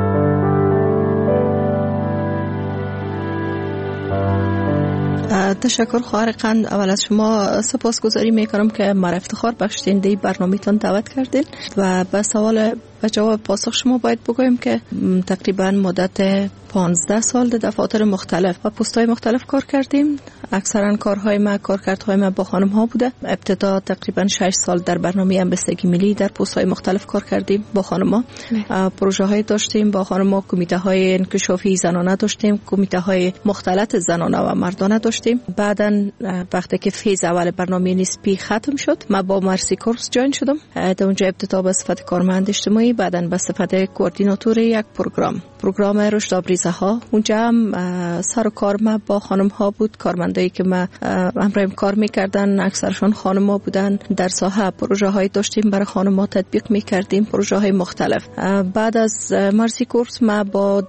تشکر خواهر قند، اول از شما سپاسگزاری میکنم که مرا افتخار بخشیدین در برنامه‌تان دعوت کردین و به سوال و جواب پاسخ شما باید بگویم که تقریبا مدت پانزده سال در دفاتر مختلف و پست‌های مختلف کار کردیم. اکثرا کارهای ما کارکردهای ما با خانم ها بوده. ابتدا تقریبا شش سال در برنامه همبستگی ملی در پست‌های مختلف کار کردیم با خانم ها. پروژه های داشتیم با خانم ها، کمیته های انکشافی زنانه داشتیم، کمیته های مختلط زنانه و مردانه داشتیم. بعداً وقتی که فیز اول برنامه نسبی ختم شد، ما با مرسی کورس جوین شدم. در اونجا ابتدا به صفت کارمند اجتماعی، بعداً به صفت کوردیناتور یک پروگرام پروگرام رشد آبریزه ها. اونجا هم سر و کار ما با خانم ها بود. کارمندایی که ما همراهم کار میکردن اکثرشون خانم ها بودن. در ساحه پروژه های داشتیم برای خانم ها تطبیق میکردیم، پروژه های مختلف. بعد از مرسی کورس ما با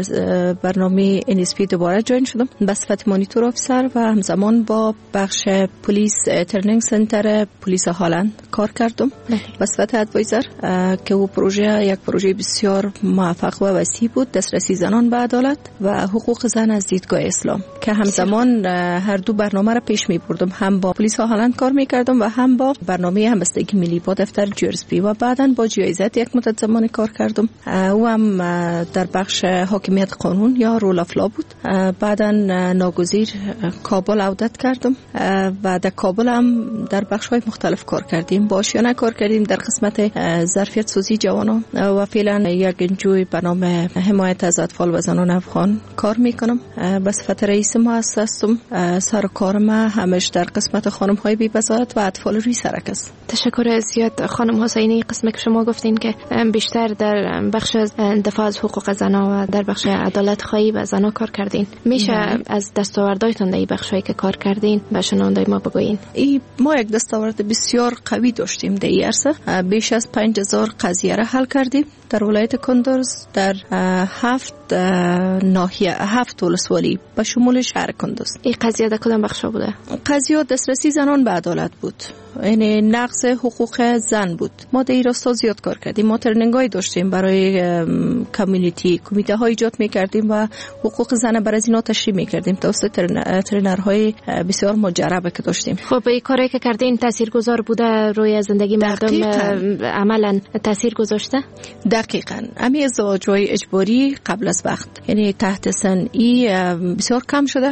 برنامه ان اس پی دوباره جوین شدم به صفت مانیتور افسر و همزمان با بخش پلیس ترنینگ سنتر پلیس هالند کار کردم به صفت ادوایزر که او پروژه یک پروژه بسیار موفق و وسیع بود، دسترسی زنان به عدالت و حقوق زن از دیدگاه اسلام، که همزمان هر دو برنامه را پیش می بردم. هم با پلیس هالند کار می کردم و هم با برنامه همبستگی ملی با دفتر جیورسپی و بعداً با جیایزت یک مدت زمان کار کردم. او هم در بخش حاکمیت قانون یا رول اف لا بود. بعداً ناگزیر کابل عودت کردم و در کابل هم در بخش های مختلف کار کردیم. با آشیانه کار کردیم در قسمت ظرفیت سازی جوانان و فعلا یک انجوی به نام حمایت از اطفال و زنان افغان کار میکنم. به صفت رئیس مؤسسه هستم. سر کار ما همش در قسمت خانم های بی بصارت و اطفال روی سرک است. تشکر زیاد خانم حسینی. قسمی که شما گفتین که بیشتر در بخش دفاع از حقوق زنان و در بخش عدالت خواهی و زنان کار کردین، میشه مم. از دستاوردهایتون در این بخشایی که کار کردین به شنوندای ما بگوین؟ ای ما یک دستاورد بسیار قوی داشتیم در این عرصه. بیش از پنج هزار قضیه را حل کردیم در ولایت کندوز، در هفت ناحیه، هفت ولسوالی به شمول شهر کندوز. این قضیه در کدام بخشا بوده؟ قضیه دسترسی زنان به عدالت بود، یعنی نقض حقوق زن بود. ما در این راستا زیاد کار کردیم. ما ترنینگ‌های داشتیم برای کامیونیتی، کمیته های ایجاد می‌کردیم و حقوق زن برای اینا تشریح می‌کردیم توسط ترنرهای بسیار مجربه که داشتیم. خب این کاری که کردین تاثیرگذار بوده روی زندگی مردم؟ عملاً تاثیر گذاشته؟ دقیقاً. امی ازدواج‌های اجباری بیکاری قبل از وقت، یعنی تحت سن ای بسیار کم شده.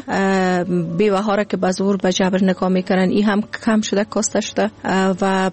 بیوه ها را که به زور به جبر نکاح میکنن ای هم کم شده، کاسته شده. و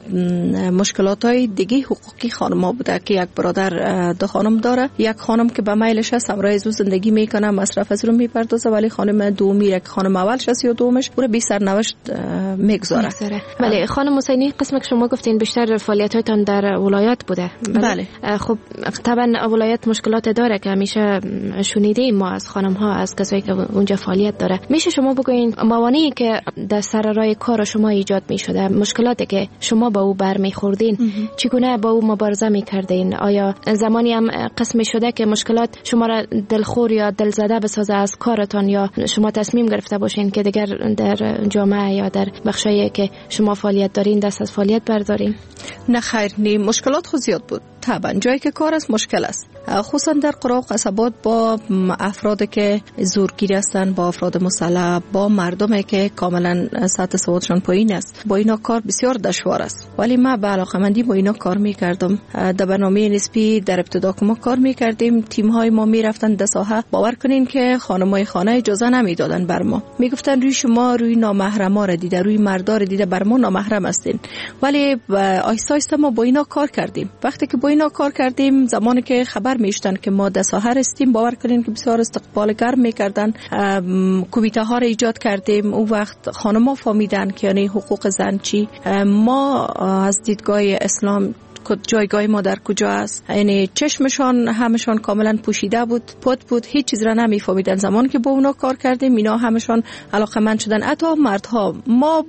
مشکلات های دیگه حقوقی خانم ها بوده که یک برادر دو خانم داره، یک خانم که به میلش هست همراه از او زندگی میکنه، مصرف از رو میپردازه، ولی خانم دومی را که خانم اولش هست یا دومش او را بی سرنوشت میگذاره. بله خانم حسینی، قسم که شما گفتین بیشتر فعالیتاتون در ولایت بوده. بله, بله. خب طبعا ولایت مشکلات داره که همیشه شنیدیم ما از خانم ها، از کسایی که اونجا فعالیت داره. میشه شما بگوین موانعی که در سر راه کار شما ایجاد میشده، مشکلاتی که شما با او برمیخوردین، چگونه با او مبارزه میکردین؟ آیا زمانی هم قسم شده که مشکلات شما را دلخور یا دلزده بسازه از کارتان، یا شما تصمیم گرفته باشین که دیگر در جامعه یا در بخشایی که شما فعالیت دارین دست از فعالیت بردارین؟ نه خیر، نی مشکلات خود زیاد بود. طبعا جایی که کار است مشکل است، خصوصا در قرى و قصبات با افرادی که زورگیر هستند، با افراد مسلح، با مردمی که کاملا سطح سوادشان پایین است. با اینا کار بسیار دشوار است، ولی ما به علاقه‌مندی با اینا کار می‌کردم. در برنامه نسبی در ابتدا که ما کار می‌کردیم، تیم‌های ما می‌رفتن در ساحه. باور کنین که خانم‌های خانه اجازه نمی‌دادن بر ما، میگفتن روی شما روی نامحرما را دیده، روی مردا را دیده، بر ما نامحرم هستین. ولی آهسته آهسته ما با اینا کار کردیم. وقتی که با اینا کار کردیم، زمانی که خبر میشتن که ما در ساحه هستیم، باور کنین که بسیار استقبال گرم میکردن. کمیته ها را ایجاد کردیم. اون وقت خانم‌ها فهمیدن که یعنی حقوق زن چی. ما از دیدگاه اسلام جایگاه ما در کجا است، یعنی چشمشان همشان کاملا پوشیده بود، پد بود، هیچ چیز را نمیفهمیدن. زمانی که با اونا کار کردیم، اینا همشان علاقمند شدن. حتی مردها، ما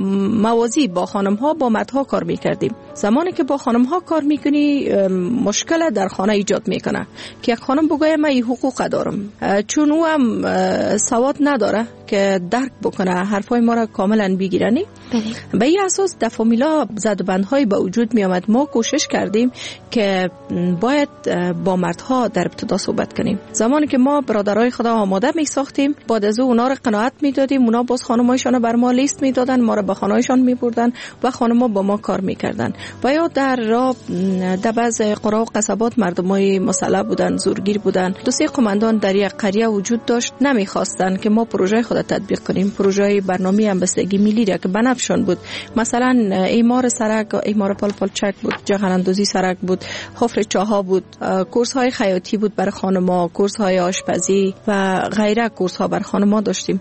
موازی با خانم‌ها با مردها کار میکردیم. زمانی که با خانم‌ها کار میکنی، مشکل در خانه ایجاد میکنه که یک خانم بگه من این حقوق دارم، چون او هم سواد نداره که درک بکنه حرفای ما را کاملا بگیرنی. به این اساس در فامیلا زدبندهای به وجود می آمد. ما کوشش کردیم که باید با مردها در ابتدا صحبت کنیم. زمانی که ما برادرای خدا آماده می ساختیم، بعد از اونا را قناعت می دادیم، اونا باز خانمایشان بر ما لیست می دادن، ما را به خانهایشان می بردن و خانم‌ها با ما کار می کردن. و یا در راه در بعض قرا و قصبات مردمای مسلح بودن، زورگیر بودن. دو سه قماندان در یک قریه وجود داشت، نمی خواستن که ما پروژه خود تطبیق کنیم. پروژه برنامه همبستگی ملی را که بنفشان بود، مثلا ایمار سرک، ایمار پل پل چک بود، جغل اندازی سرک بود، حفر چاها بود، کورس های خیاطی بود برای خانم‌ها، کورس های آشپزی و غیره کورس ها برای خانم‌ها داشتیم.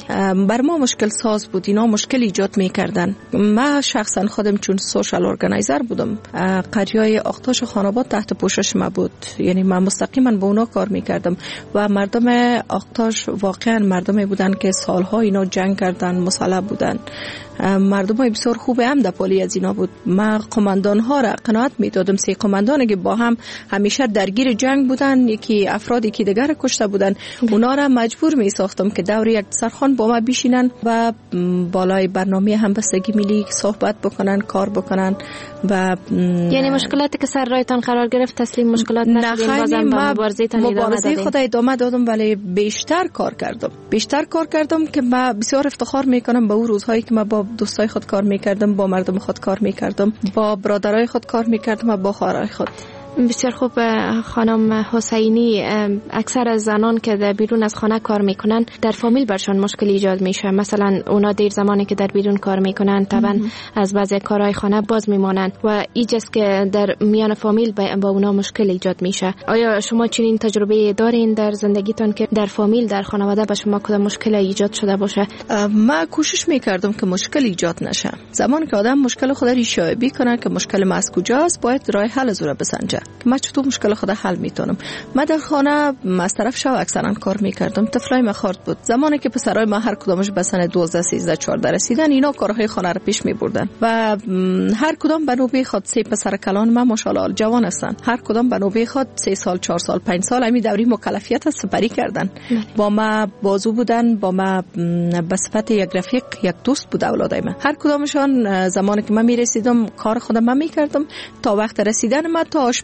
بر ما مشکل ساز بود، اینا مشکل ایجاد می‌کردن. من شخصا خودم چون سوشال ارگانایزر بودم، قریه آختاش خانوات تحت پوشش ما بود، یعنی من مستقیما با اونا کار می‌کردم و مردم آختاش واقعا مردمی بودن که سالها اینا جنگ کردن، مسلح بودن. مردم های بسیار خوبه هم در پالی از اینا بود. ما قماندان ها را قناعت می دادم. سه قماندانی که با هم همیشه درگیر جنگ بودن، یکی افرادی که دیگر کشته بودن، اونا را مجبور می ساختم که دور یک سرخان با ما بشینن و بالای برنامه همبستگی ملی صحبت بکنن، کار بکنن. و یعنی مشکلاتی که سر رایتان قرار گرفت تسلیم مشکلات نشدین، بازم با مبارزه‌تان ادامه دادین؟ خود ادامه دادم، ولی بیشتر کار کردم. بیشتر کار کردم که من بسیار افتخار میکنم به اون روزهایی که من با دوستای خود کار میکردم، با مردم خود کار میکردم، با برادرای خود کار میکردم و با خواهرای خود. بسیار خوب. خانم حسینی، اکثر از زنان که در بیرون از خانه کار میکنن در فامیل برشان مشکل ایجاد میشه. مثلا اونا دیر زمانی که در بیرون کار میکنن طبعا از بعضی کارهای خانه باز میمانن و ایجاست که در میان فامیل با اونا مشکل ایجاد میشه. آیا شما چنین تجربه دارین در زندگیتون که در فامیل، در خانواده به شما کدام مشکل ایجاد شده باشه؟ من کوشش میکردم که مشکل ایجاد نشه. زمانی که آدم مشکل خود را شایع کنه که مشکل ما از کجاست، باید راه حل از اون بسنجه. من چطور مشکل خود حل میتونم. من در خانه از طرف شو اکثرا کار میکردم. طفلای ما خرد بود. زمانی که پسرای ما هر کدامش به سن دوازده، سیزده، چهارده رسیدن، اینا کارهای خانه رو پیش میبردن و هر کدام به نوبه خود. سه پسر کلان ما ماشاءالله جوان هستن، هر کدام به نوبه خود سه سال، چهار سال، پنج سال همین دوری مکلفیت سپری کردن. با ما بازو بودن، با ما به صفت یک رفیق، یک دوست بود اولادای من. هر کدامشان زمانی که من میرسیدم کار خودم من میکردم تا وقت رسیدن من تا آشپزی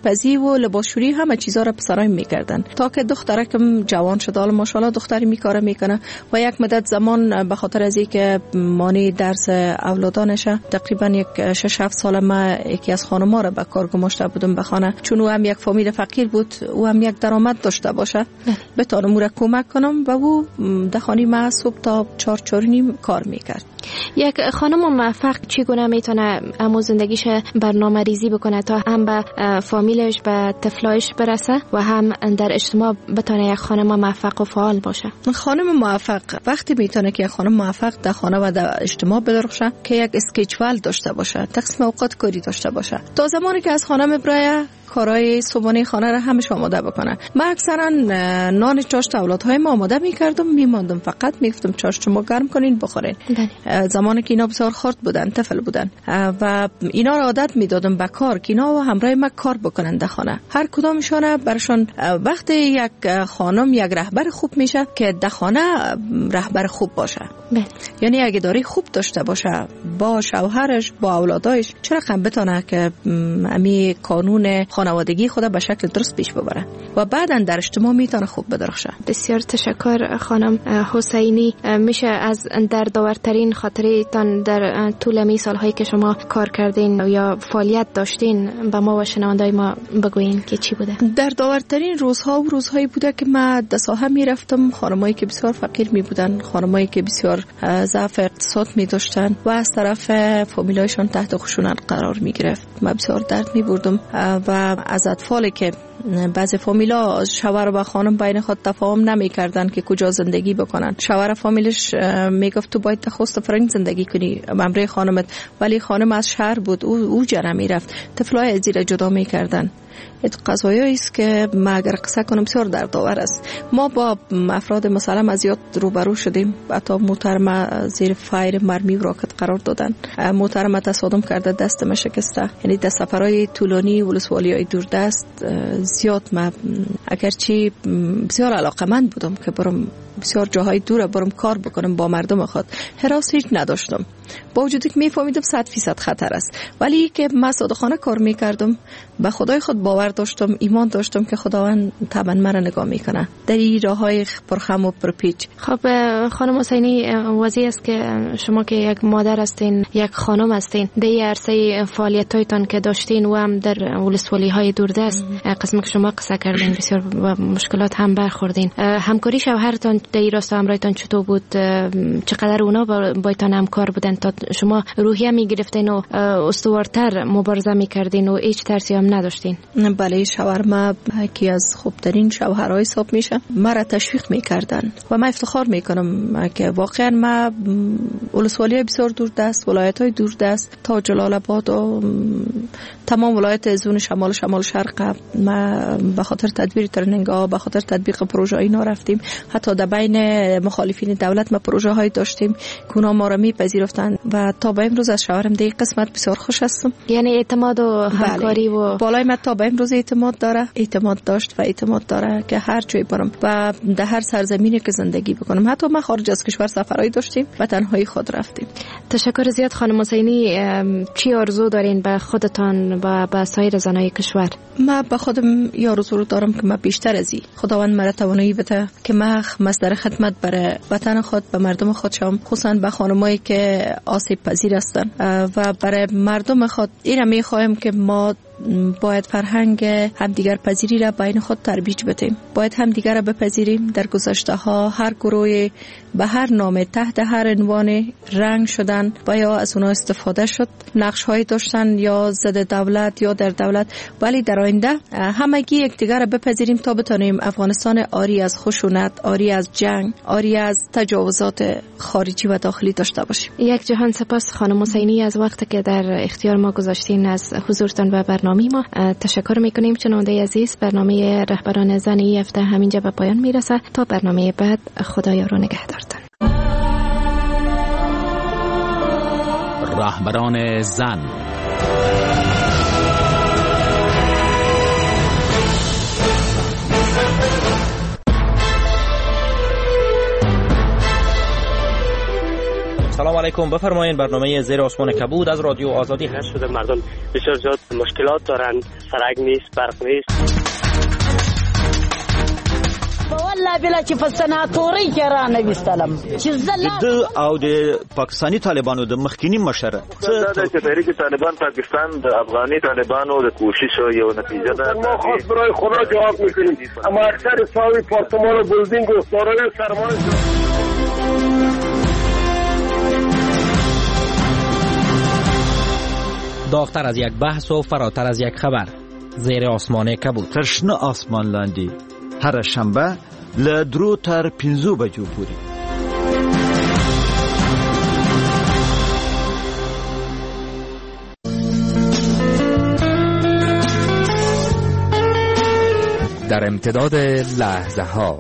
آشپزی و لباسشویی همه چیزا را پسرای میکردن تا که دخترکم جوان شد. حالا ماشاءالله دختری میکاره میکنه و یک مدت زمان به خاطر از اینکه مانی درس اولادانشه تقریبا یک شش هفت سال ما یکی از خانم‌ها را به کار گماشته بودم به خانه، چون او هم یک فامیل فقیر بود، او هم یک درآمد داشته باشه بتونم او را کمک کنم و او در خانه ما صبح تا چهار چهار نیم کار میکرد. یک خانم موفق چگونه میتونه امو زندگیش برنامه ریزی بکنه تا هم به فامیلش به طفلایش برسه و هم در اجتماع بتونه یک خانم موفق و فعال باشه؟ خانم موفق وقتی میتونه که یک خانم موفق در خانه و در اجتماع بدرخشه که یک اسکیجول داشته باشه، تقسیم اوقات کاری داشته باشه، تا زمانی که از خانه میبره کارهای صبحانه خانه را همش آماده بکنه. من اکثرا نان چاشت اولادهای ما آماده میکردم، میماندم فقط میگفتم چاشت شما گرم کنین بخورین. زمانی که اینا بسیار خرد بودن، طفل بودن و اینا را عادت میدادم به کار که اینا همراه ما کار بکنن در خانه. هر کدامشون برشون وقتی یک خانم یک رهبر خوب میشه که در خانه رهبر خوب باشه. بله. یعنی اگه داری خوب داشته باشه با شوهرش با اولادایش، چرا کم بتونه که امی قانون خانوادگی خود به شکل درست پیش ببره و بعداً در اجتماع میتونه خوب بدرخشه. بسیار تشکر خانم حسینی. میشه از در داورترین خاطرتان در طول می سالهایی که شما کار کردین یا فعالیت داشتین به ما و شنوندای ما بگوین که چی بوده؟ در داورترین روزها و روزهایی بوده که ما در ساحه میرفتم، خانمایی که بسیار فقیر می بودن، خانمایی که بسیار ضعف اقتصاد می داشتن و از طرف فامیلایشان تحت خشونت قرار می گرفت. ما بسیار درد می بردم و از اطفالی که بعضی فامیلا شوهر و خانم بین خود تفاهم نمی کردن که کجا زندگی بکنن. شوهر فامیلش میگفت تو باید تخصص فرنگ زندگی کنی همراه خانمت، ولی خانم از شهر بود، او او جا میرفت، طفلای از زیر جدا میکردن. این قضایی است که ما اگر قصه کنم بسیار دردآور است. ما با افراد مثلا از یاد روبرو شدیم، حتی محترمه زیر فایر مرمی و راکت قرار دادن، محترمه تصادم کرده دستم شکسته. یعنی در سفرهای طولانی ولسوالی‌های دوردست زیاد ما اگرچه بسیار علاقمند بودم که برم بسیار جاهای دوره برم کار بکنم با مردم خود، هراس هیچ نداشتم با وجودی که میفهمیدم صد فیصد خطر است، ولی که من صادقانه کار میکردم، به خدای خود باور داشتم، ایمان داشتم که خداوند طبعا مرا نگاه میکنه در این راههای پرخم و پرپیچ. خب خانم حسینی، واضح است که شما که یک مادر هستین، یک خانم هستین، در عرصه فعالیتایتان که داشتین و هم در ولسوالی های دوردست قسم که شما قصه کردین بسیار مشکلات هم برخوردین، همکاری شوهرتان در این راستا همراهتان چطور بود؟ چقدر اونا بایتان همکار بودن تا شما روحیه میگرفتین و استوارتر مبارزه میکردین و هیچ ترسی هم نداشتین؟ بله، شوهر ما یکی از خوبترین شوهرای حساب میشه، مرا تشویق میکردن و من افتخار میکنم که واقعا ما ولسوالی بسیار دور دست، ولایت های دور دست تا جلال آباد و تمام ولایت زون شمال شمال شرق ما به خاطر تدبیر ترنینگ ها، به خاطر تطبیق پروژه اینا رفتیم. حتی در بین مخالفین دولت ما پروژه های داشتیم که اونا ما را میپذیرفتن و تا به امروز از شوهرم در قسمت بسیار خوش هستم. یعنی اعتماد و همکاری و بالای من تا به امروز اعتماد داره، اعتماد داشت و اعتماد داره که هر جایی برم و در هر سرزمینی که زندگی بکنم. حتی ما خارج از کشور سفرهای داشتیم و تنهایی خود رفتیم. تشکر زیاد خانم حسینی. چی آرزو دارین به خودتان و به سایر زنای کشور؟ ما به خودم یا آرزو دارم که ما بیشتر از این خداوند مرا توانایی بده که ما مصدر خدمت برای وطن خود، به مردم خود شم، خصوصا به خانمایی که آسیب پذیر هستن و برای مردم خود اینا میخوایم که ما باید فرهنگ همدیگر پذیری را بین خود ترویج بدیم. باید همدیگر را بپذیریم. در گذشته ها هر گروه به هر نام تحت هر عنوان رنگ شدن و یا از اونا استفاده شد، نقش های داشتن یا ضد دولت یا در دولت، ولی در آینده همگی یکدیگر را بپذیریم تا بتونیم افغانستان آری از خشونت، آری از جنگ، آری از تجاوزات خارجی و داخلی داشته باشیم. یک جهان سپاس خانم حسینی از وقتی که در اختیار ما گذاشتین، از حضورتان و برنامه ما تشکر میکنیم. شنونده عزیز، برنامه رهبران زن این هفته همینجا به پایان میرسه. تا برنامه بعد، خدایا رو نگهدارتان. رهبران زن. سلام علیکم علیکم. بفرمایید. برنامه زیر آسمان کبود از رادیو آزادی هست. شده مردم بسیار زیاد مشکلات دارن، سرک نیست، برق نیست. والله بلا چې په سناتوري کې را نویستلم چې زله د او د پاکستاني طالبانو د مخکینی مشر څه د تحریک طالبان پاکستان د افغاني طالبانو د کوشش یو نتیجه ده. ما خاص برای خدا جواب میکنیم، اما اکثر ساوی پارتمان و بلدینگ و سارای سرمایه داغتر از یک بحث و فراتر از یک خبر. زیر آسمان کبود. ترشنه آسمان لاندی هر شنبه له درو تر پنځو بجو پورې. در امتداد لحظه ها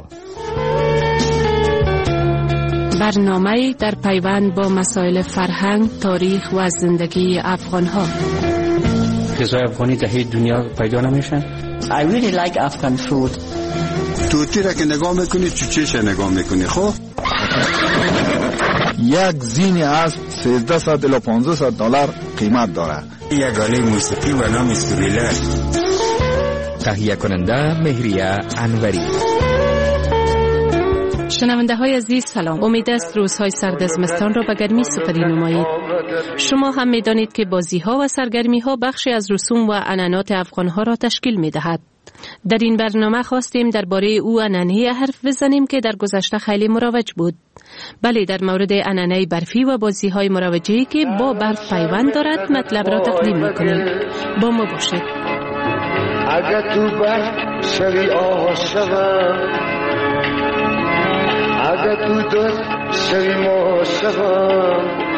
برنامه در پیوند با مسائل فرهنگ، تاریخ و زندگی افغان ها. غذای افغانی در هیچ دنیا پیدا نمیشن. I really like Afghan food. توتی را که نگاه میکنی چوچهش نگاه میکنی. خب یک زین اسب سیزده صد الی پانزده صد دلار قیمت داره. یک آله موسیقی و نام استوریله. تهیه کننده مهریه انوری. شنونده های عزیز سلام. امید است روزهای سرد زمستان را به گرمی سپری نمایید. شما هم میدانید که بازی ها و سرگرمی ها بخشی از رسوم و عنعنات افغان ها را تشکیل می دهد. در این برنامه خواستیم درباره او عنعنه حرف بزنیم که در گذشته خیلی مروج بود. بله، در مورد عنعنه برفی و بازی های مروجی که با برف پیوند دارد مطلب را تقدیم میکنیم. با ما باشید. اگر تو برف شوی عاشقم، اگر تو دوست شوی معاشقم.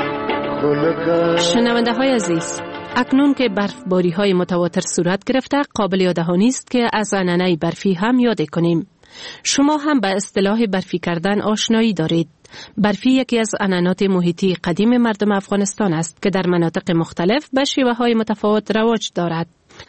شنونده های عزیز، اکنون که برفباری های متواتر صورت گرفته، قابل یاددهانی است که از عنعنه برفی هم یاد کنیم. شما هم به اصطلاح برفی کردن آشنایی دارید. برفی یکی از عنعنات محیطی قدیم مردم افغانستان است که در مناطق مختلف به شیوه های متفاوت رواج دارد.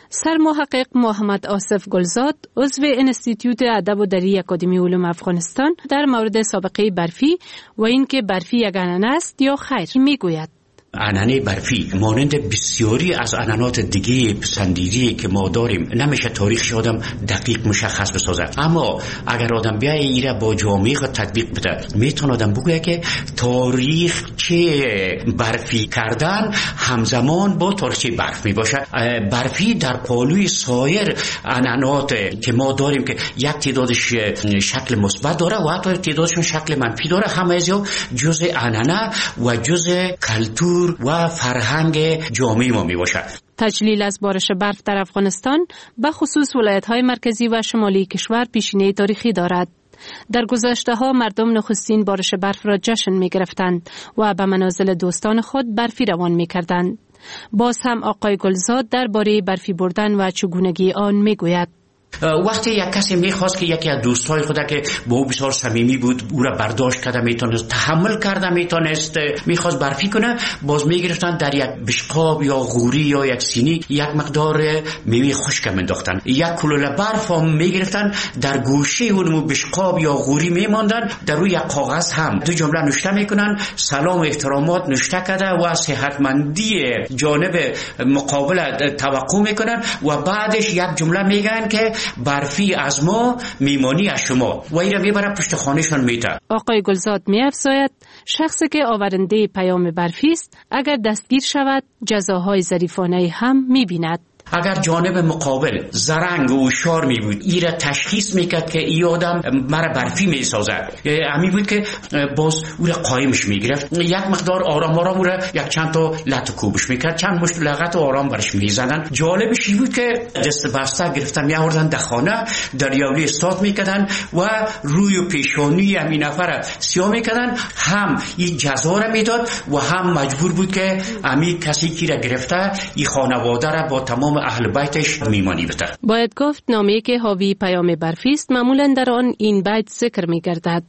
سرمحقق محمد آصف گلزاد، عضو انستیتیوت ادب و دری اکادمی علوم افغانستان، در مورد سابقه برفی و اینکه برفی یک عنعنه است یا خیر میگوید. عنعنه برفی مانند بسیاری از عنعنات دیگه پسندیدی که ما داریم نمیشه تاریخش آدم دقیق مشخص بسازه، اما اگر آدم بیای ایره با جامعه خود تطبیق بده میتونه آدم بگویه که تاریخ چه برفی کردن همزمان با تاریخ برف می باشه. برفی در پالوی سایر عنعنات که ما داریم که یک تعدادش شکل مثبت داره و حتی تعدادشون شکل منفی داره، همه ازیا جزء عنعنه و جزء کلتور و فرهنگ جامعه ما می باشد. تجلیل از بارش برف در افغانستان به خصوص ولایت‌های مرکزی و شمالی کشور پیشینه تاریخی دارد. در گذشته ها مردم نخستین بارش برف را جشن می گرفتند و به منازل دوستان خود برفی روان می کردند. باز هم آقای گلزاد درباره برفی بردن و چگونگی آن می گوید. وقتی یک کسی میخواست که یکی از دوستای خود که با او بسیار صمیمی بود او را برداشت کرده میتونست تحمل کرده میتونست میخواست برفی کنه، باز میگرفتن در یک بشقاب یا غوری یا یک سینی یک مقدار میوه خشک مینداختن، یک کلوله برف هم میگرفتن در گوشه اون بشقاب یا غوری میماندن، در روی یک کاغذ هم دو جمله نوشته میکنن، سلام و احترامات نوشته کرده و صحتمندی جانب مقابل توقع میکنن و بعدش یک جمله میگن که برفی از ما میمانی از شما و این را میبره پشت خانهشان میته. آقای گلزاد میافزاید شخصی که آورنده پیام برفی است اگر دستگیر شود جزاهای ظریفانه هم میبیند. اگر جانب مقابل زرنگ و هوشیار می بود ای را تشخیص میکرد که این آدم مرا برفی میسازه، امی بود که باز او را قایمش میگرفت، یک مقدار آرام آرام او را یک چند تا لط و کوبش میکرد، چند مشت لغت و آرام برش میزدن. جالبش این بود که دست بسته گرفتن میآوردن در خانه در یاولی استاد میکردن و روی و پیشانی همین نفر سیاه میکردن، هم این جزا را میداد و هم مجبور بود که امی کسی کی را گرفته این خانواده را با تمام اهل بیتش میمانی بده. باید گفت نامه‌ای که حاوی پیام برفی است معمولا در آن این بیت ذکر می‌گردد: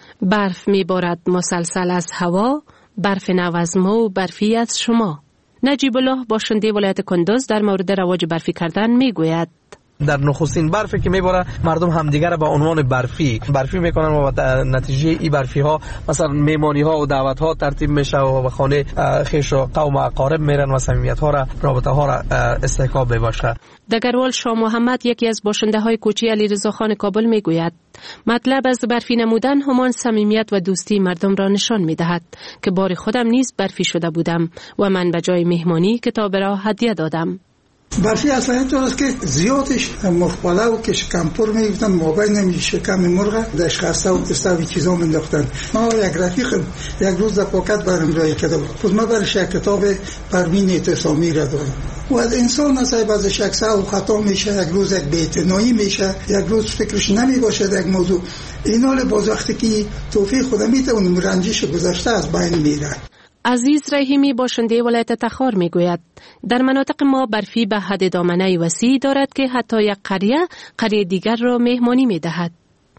برف میبارد مسلسل از هوا، برف نو از ما و برفی از شما. نجیب الله باشنده ولایت کندوز در مورد رواج برفی کردن میگوید: در نخستین برفی که میباره مردم همدیگر به عنوان برفی برفی میکنن و در نتیجه این برفی ها مثلا میمانی ها و دعوت ها ترتیب میشه و به خانه خویش و قوم و اقارب میرن و صمیمیت ها را رابطه ها را استحکام میبخشه. دگروال شاه محمد یکی از باشنده های کوچه علیرضا خان کابل میگوید مطلب از برفی نمودن همان صمیمیت و دوستی مردم را نشان میدهد که بار خودم نیز برفی شده بودم و من به جای مهمانی کتاب را هدیه دادم. برفی اصلا اینطور است که زیادش مخباله و که شکمپور میگفتن مابین نمیشه شکم مرغ دشخسته و پسته و چیزا منداختن. ما یک رفیق یک روز در پاکت برم رای کرده بود خود ما برش یک کتاب پروین اعتصامی را دارم و انسان نصیب از شکسه و خطا میشه، یک روز یک بی‌اعتنایی میشه، یک روز فکرش نمی باشه یک موضوع. اینا له باز وقتی که توفیق خدا میده اون رنجش گذشته از بین میره. عزیز رحیمی باشنده ولایت تخار میگوید در مناطق ما برفی به حد دامنه وسیع دارد که حتی یک قریه قریه دیگر را مهمانی میدهد.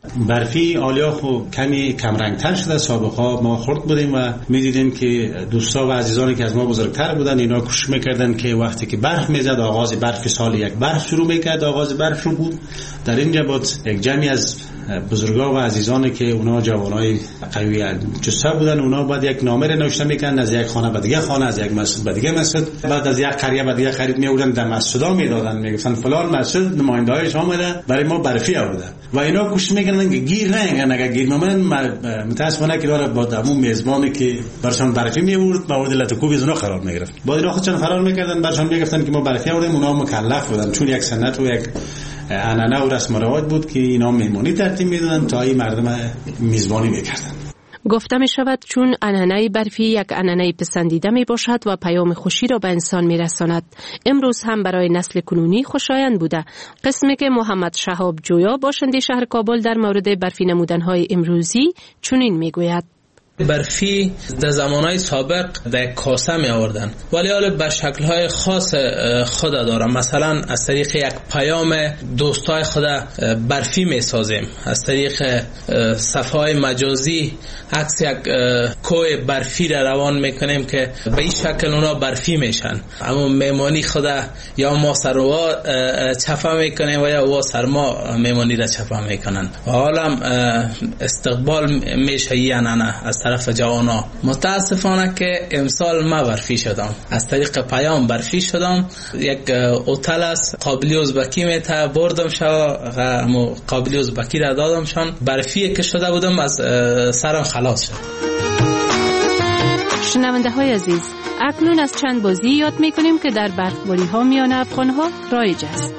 برفی آلیا خو کمی کمرنگتر شده. سابقا ما خورد بودیم و میدیدیم که دوستا و عزیزانی که از ما بزرگتر بودن اینا کوشش میکردن که وقتی که برف میزد آغاز برف سال یک برف شروع میکرد آغاز برف رو بود. در اینجا بود یک جمعی از بزرگا و عزیزانی که اونا جوانای قوی جثه بودن اونا بعد یک نامه را نوشته میکردن از یک خانه به دیگه خانه از یک مسجد به دیگه مسجد بعد از یک قریه به دیگه قریه میوردن در مسجدا میدادن میگفتن فلان مسجد نماینده‌هایش آمده برای ما برفی آورده و اینا کوشش میکردن که گیر نگیرن. اگر گیر میمونن متاسفانه که داره با دمون میزبانی که برشان برفی میورد مورد لطکوب از اونا قرار میگرفت. بعد اینا خودشون فرار میکردن برشان میگفتن که ما برفی آوردیم اونا مکلف بودن چون یک سنت و یک عنعنه و رسم و رواج بود که اینا مهمانی ترتیب میدادن تا این مردم میزبانی میکردن. گفته می شود چون عنعنه برفی یک عنعنه پسندیده می باشد و پیام خوشی را به انسان می رساند. امروز هم برای نسل کنونی خوشایند بوده. قسمی که محمد شهاب جویا باشنده شهر کابل در مورد برفی نمودن‌های امروزی چنین می گوید. برفی در زمانهای سابق در کاسه می آوردن ولی حالا به شکلهای خاص خود دارم. مثلا از طریق یک پیام دوستای خود برفی می سازیم، از طریق صفحه مجازی عکس یک کوه برفی را روان می کنیم که به این شکل اونا برفی میشن. اما میمانی خود یا ما سروا چپه می کنیم و یا وا سر ما میمانی را چپه می کنن و حالا استقبال میشه یعنی از طرف جوانا. متاسفانه که امسال ما برفی شدم، از طریق پیام برفی شدم. یک هتل است قابلی ازبکی میته بردم شو و قابلی ازبکی را دادمشان. برفی که شده بودم از سرم خلاص شد. شنونده های عزیز، اکنون از چند بازی یاد میکنیم که در برفباری ها میان افغان ها رایج است.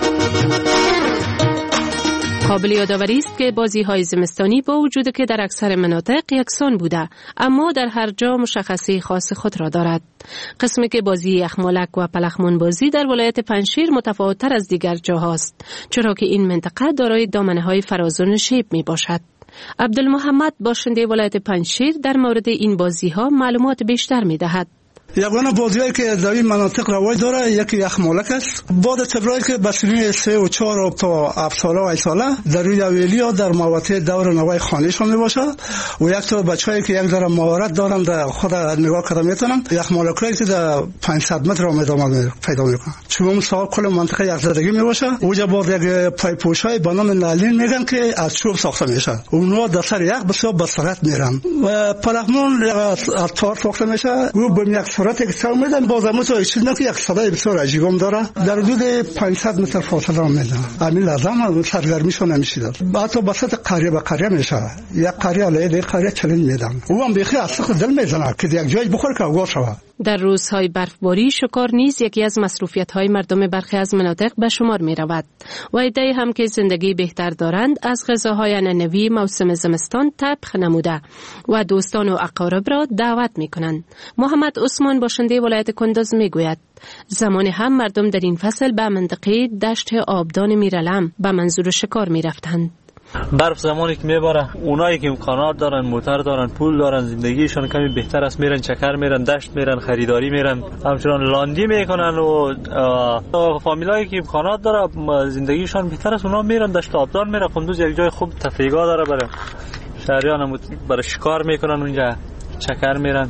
قابل یادآوری است که بازی های زمستانی با وجود که در اکثر مناطق یکسان بوده اما در هر جا مشخصه خاص خود را دارد. قسمی که بازی یخمالک و پلخمون بازی در ولایت پنجشیر متفاوت‌تر از دیگر جاهاست چرا که این منطقه دارای دامنه های فراز و نشیب می باشد. عبدالمحمد باشنده ولایت پنجشیر در مورد این بازی ها معلومات بیشتر می دهد. یگانه بازیایی که در این مناطق رواج داره یکی یخمالک است. بعد تبرایی که بسیاری سه و چهار تا هفت ساله و هشت ساله در روی اویلی ها در مواقع دور نوای خانهشان می باشه و یک تا بچه‌ای که یک ذره مهارت دارن در خود نگاه کردن میتونن یخمالکایی که در پانصد متر آمدن پیدا میکنن چون سال کل منطقه یک زدگی می باشه. اونجا بعد یک پایپوشای به نام نالین میگن که از چوب ساخته میشه. اونها در سر یخ بسیار به سرعت میرن و پلخمون از تار ساخته میشه و به یک سرعت که سر میدن بازم تو چیز نه که یک صدای بسیار عجیبم داره در حدود پانصد متر فاصله میدن. همین لازم سرگرمیشون نمیشه داد. بعد تو وسط قریه به قریه میشه یک قریه علیه دیگه قریه چلین میدن. او هم بخیر از سخت دل میزنه که یک جای بخوره که آگاه شود. در روزهای برفباری شکار نیز یکی از مصروفیت‌های مردم برخی از مناطق به شمار می‌رود و عده‌ای هم که زندگی بهتر دارند از غذاهای عنعنوی موسم زمستان طبخ نموده و دوستان و اقارب را دعوت می‌کنند. محمد عثمان باشنده ولایت کندز می‌گوید زمان هم مردم در این فصل به منطقه دشت آبدان میرلم به منظور شکار می‌رفتند. برف زمانی که میباره اونایی که امکانات دارن موتور دارن پول دارن زندگیشون کمی بهتر است میرن چکر میرن دشت میرن خریداری میرن همچنان لاندی میکنن و فامیلایی که امکانات داره زندگیشون بهتر است اونا میرن دشت آبدان میرن. کندوز یک جای خوب تفریحگاه داره برای شهریان هم برای شکار میکنن اونجا چکر میرن.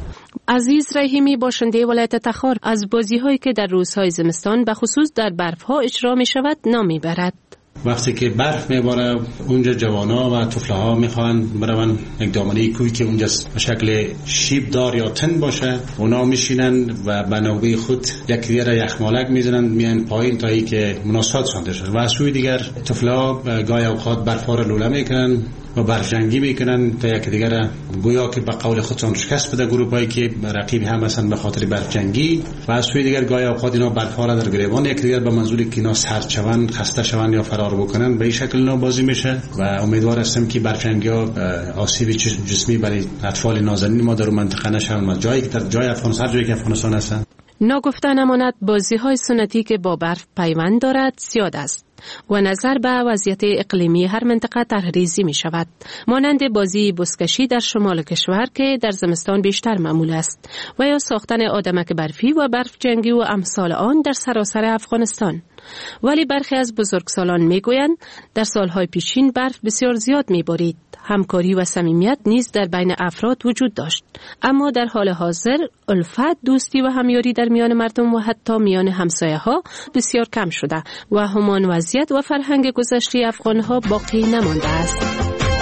عزیز رحیمی باشنده ولایت تخار از بازی‌هایی که در روزهای زمستان به خصوص در برف‌ها اجرا می‌شود نام می‌برد. وقتی که برف میباره اونجا جوانا و طفل‌ها میخوان برون یک دامنه کوهی که اونجا به شکل شیب دار یا تن باشه، اونا میشینن و به نوبه خود یک دیگر یخمالک میزنن میان پایین تا اینکه مناسبت ساخته شد و از سوی دیگر طفل‌ها گاهی اوقات برف‌ها رو لوله میکنن و برفجنگی میکنن تا یک دیگر گویا که به قول خودشان شکست بده گروهایی که رقیب هم هستن به خاطر برفجنگی و از سوی دیگر گاهی اوقات اینا برف‌ها را در گریبان یک دیگر به منظوری که اینا سرد شوند، خسته شوند یا فرار بکنن به این شکل اینا بازی میشه و امیدوار هستم که برفجنگی‌ها آسیب جسمی برای اطفال نازنین ما در منطقه نشوند. جایی که در جای افغانستان، جایی که افغانستان هستن ناگفته نماند بازی‌های سنتی که با برف پیوند دارد زیاد است و نظر به وضعیت اقلیمی هر منطقه طرح‌ریزی می شود. مانند بازی بزکشی در شمال کشور که در زمستان بیشتر معمول است و یا ساختن آدمک برفی و برف جنگی و امثال آن در سراسر افغانستان. ولی برخی از بزرگسالان می گویند در سالهای پیشین برف بسیار زیاد می بارید. همکاری و صمیمیت نیز در بین افراد وجود داشت، اما در حال حاضر الفت، دوستی و همیاری در میان مردم و حتی میان همسایه ها بسیار کم شده و همان وضعیت و فرهنگ گذشته افغان ها باقی نمانده است.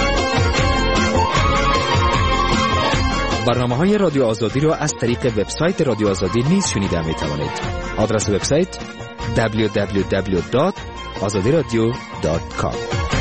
برنامه های رادیو آزادی را از طریق وبسایت رادیو آزادی نیز شنیده می توانید. آدرس وبسایت دبلیو دبلیو دبلیو دات آزادی رادیو دات کام.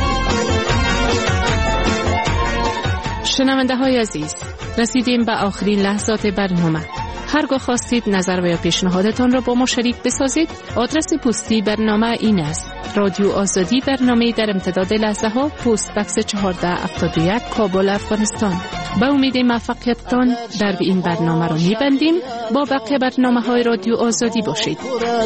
شنونده های عزیز، رسیدیم به آخرین لحظات برنامه. هرگاه خواستید نظر و یا پیشنهادتان را با ما شریک بسازید، آدرس پستی برنامه این است: رادیو آزادی، برنامه در امتداد لحظه ها، پست بکس چهارده هفتاد و یک، کابل، افغانستان. با امید موفقیتتان در این برنامه را می‌بندیم. با بقیه برنامه های رادیو آزادی باشید.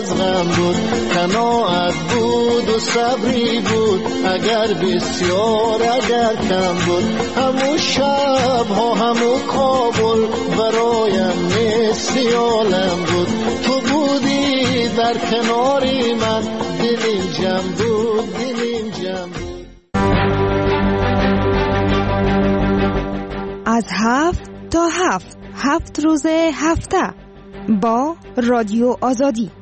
قناعت بود و صبری بود، اگر بسیار اگر کم بود، همون شب ها همون کابل برایم مثل عالم بود. تو بودی در کناری من، دلیم جمع بود، دلیم جمع بود. از هفت تا هفت، هفت روز هفته با رادیو آزادی.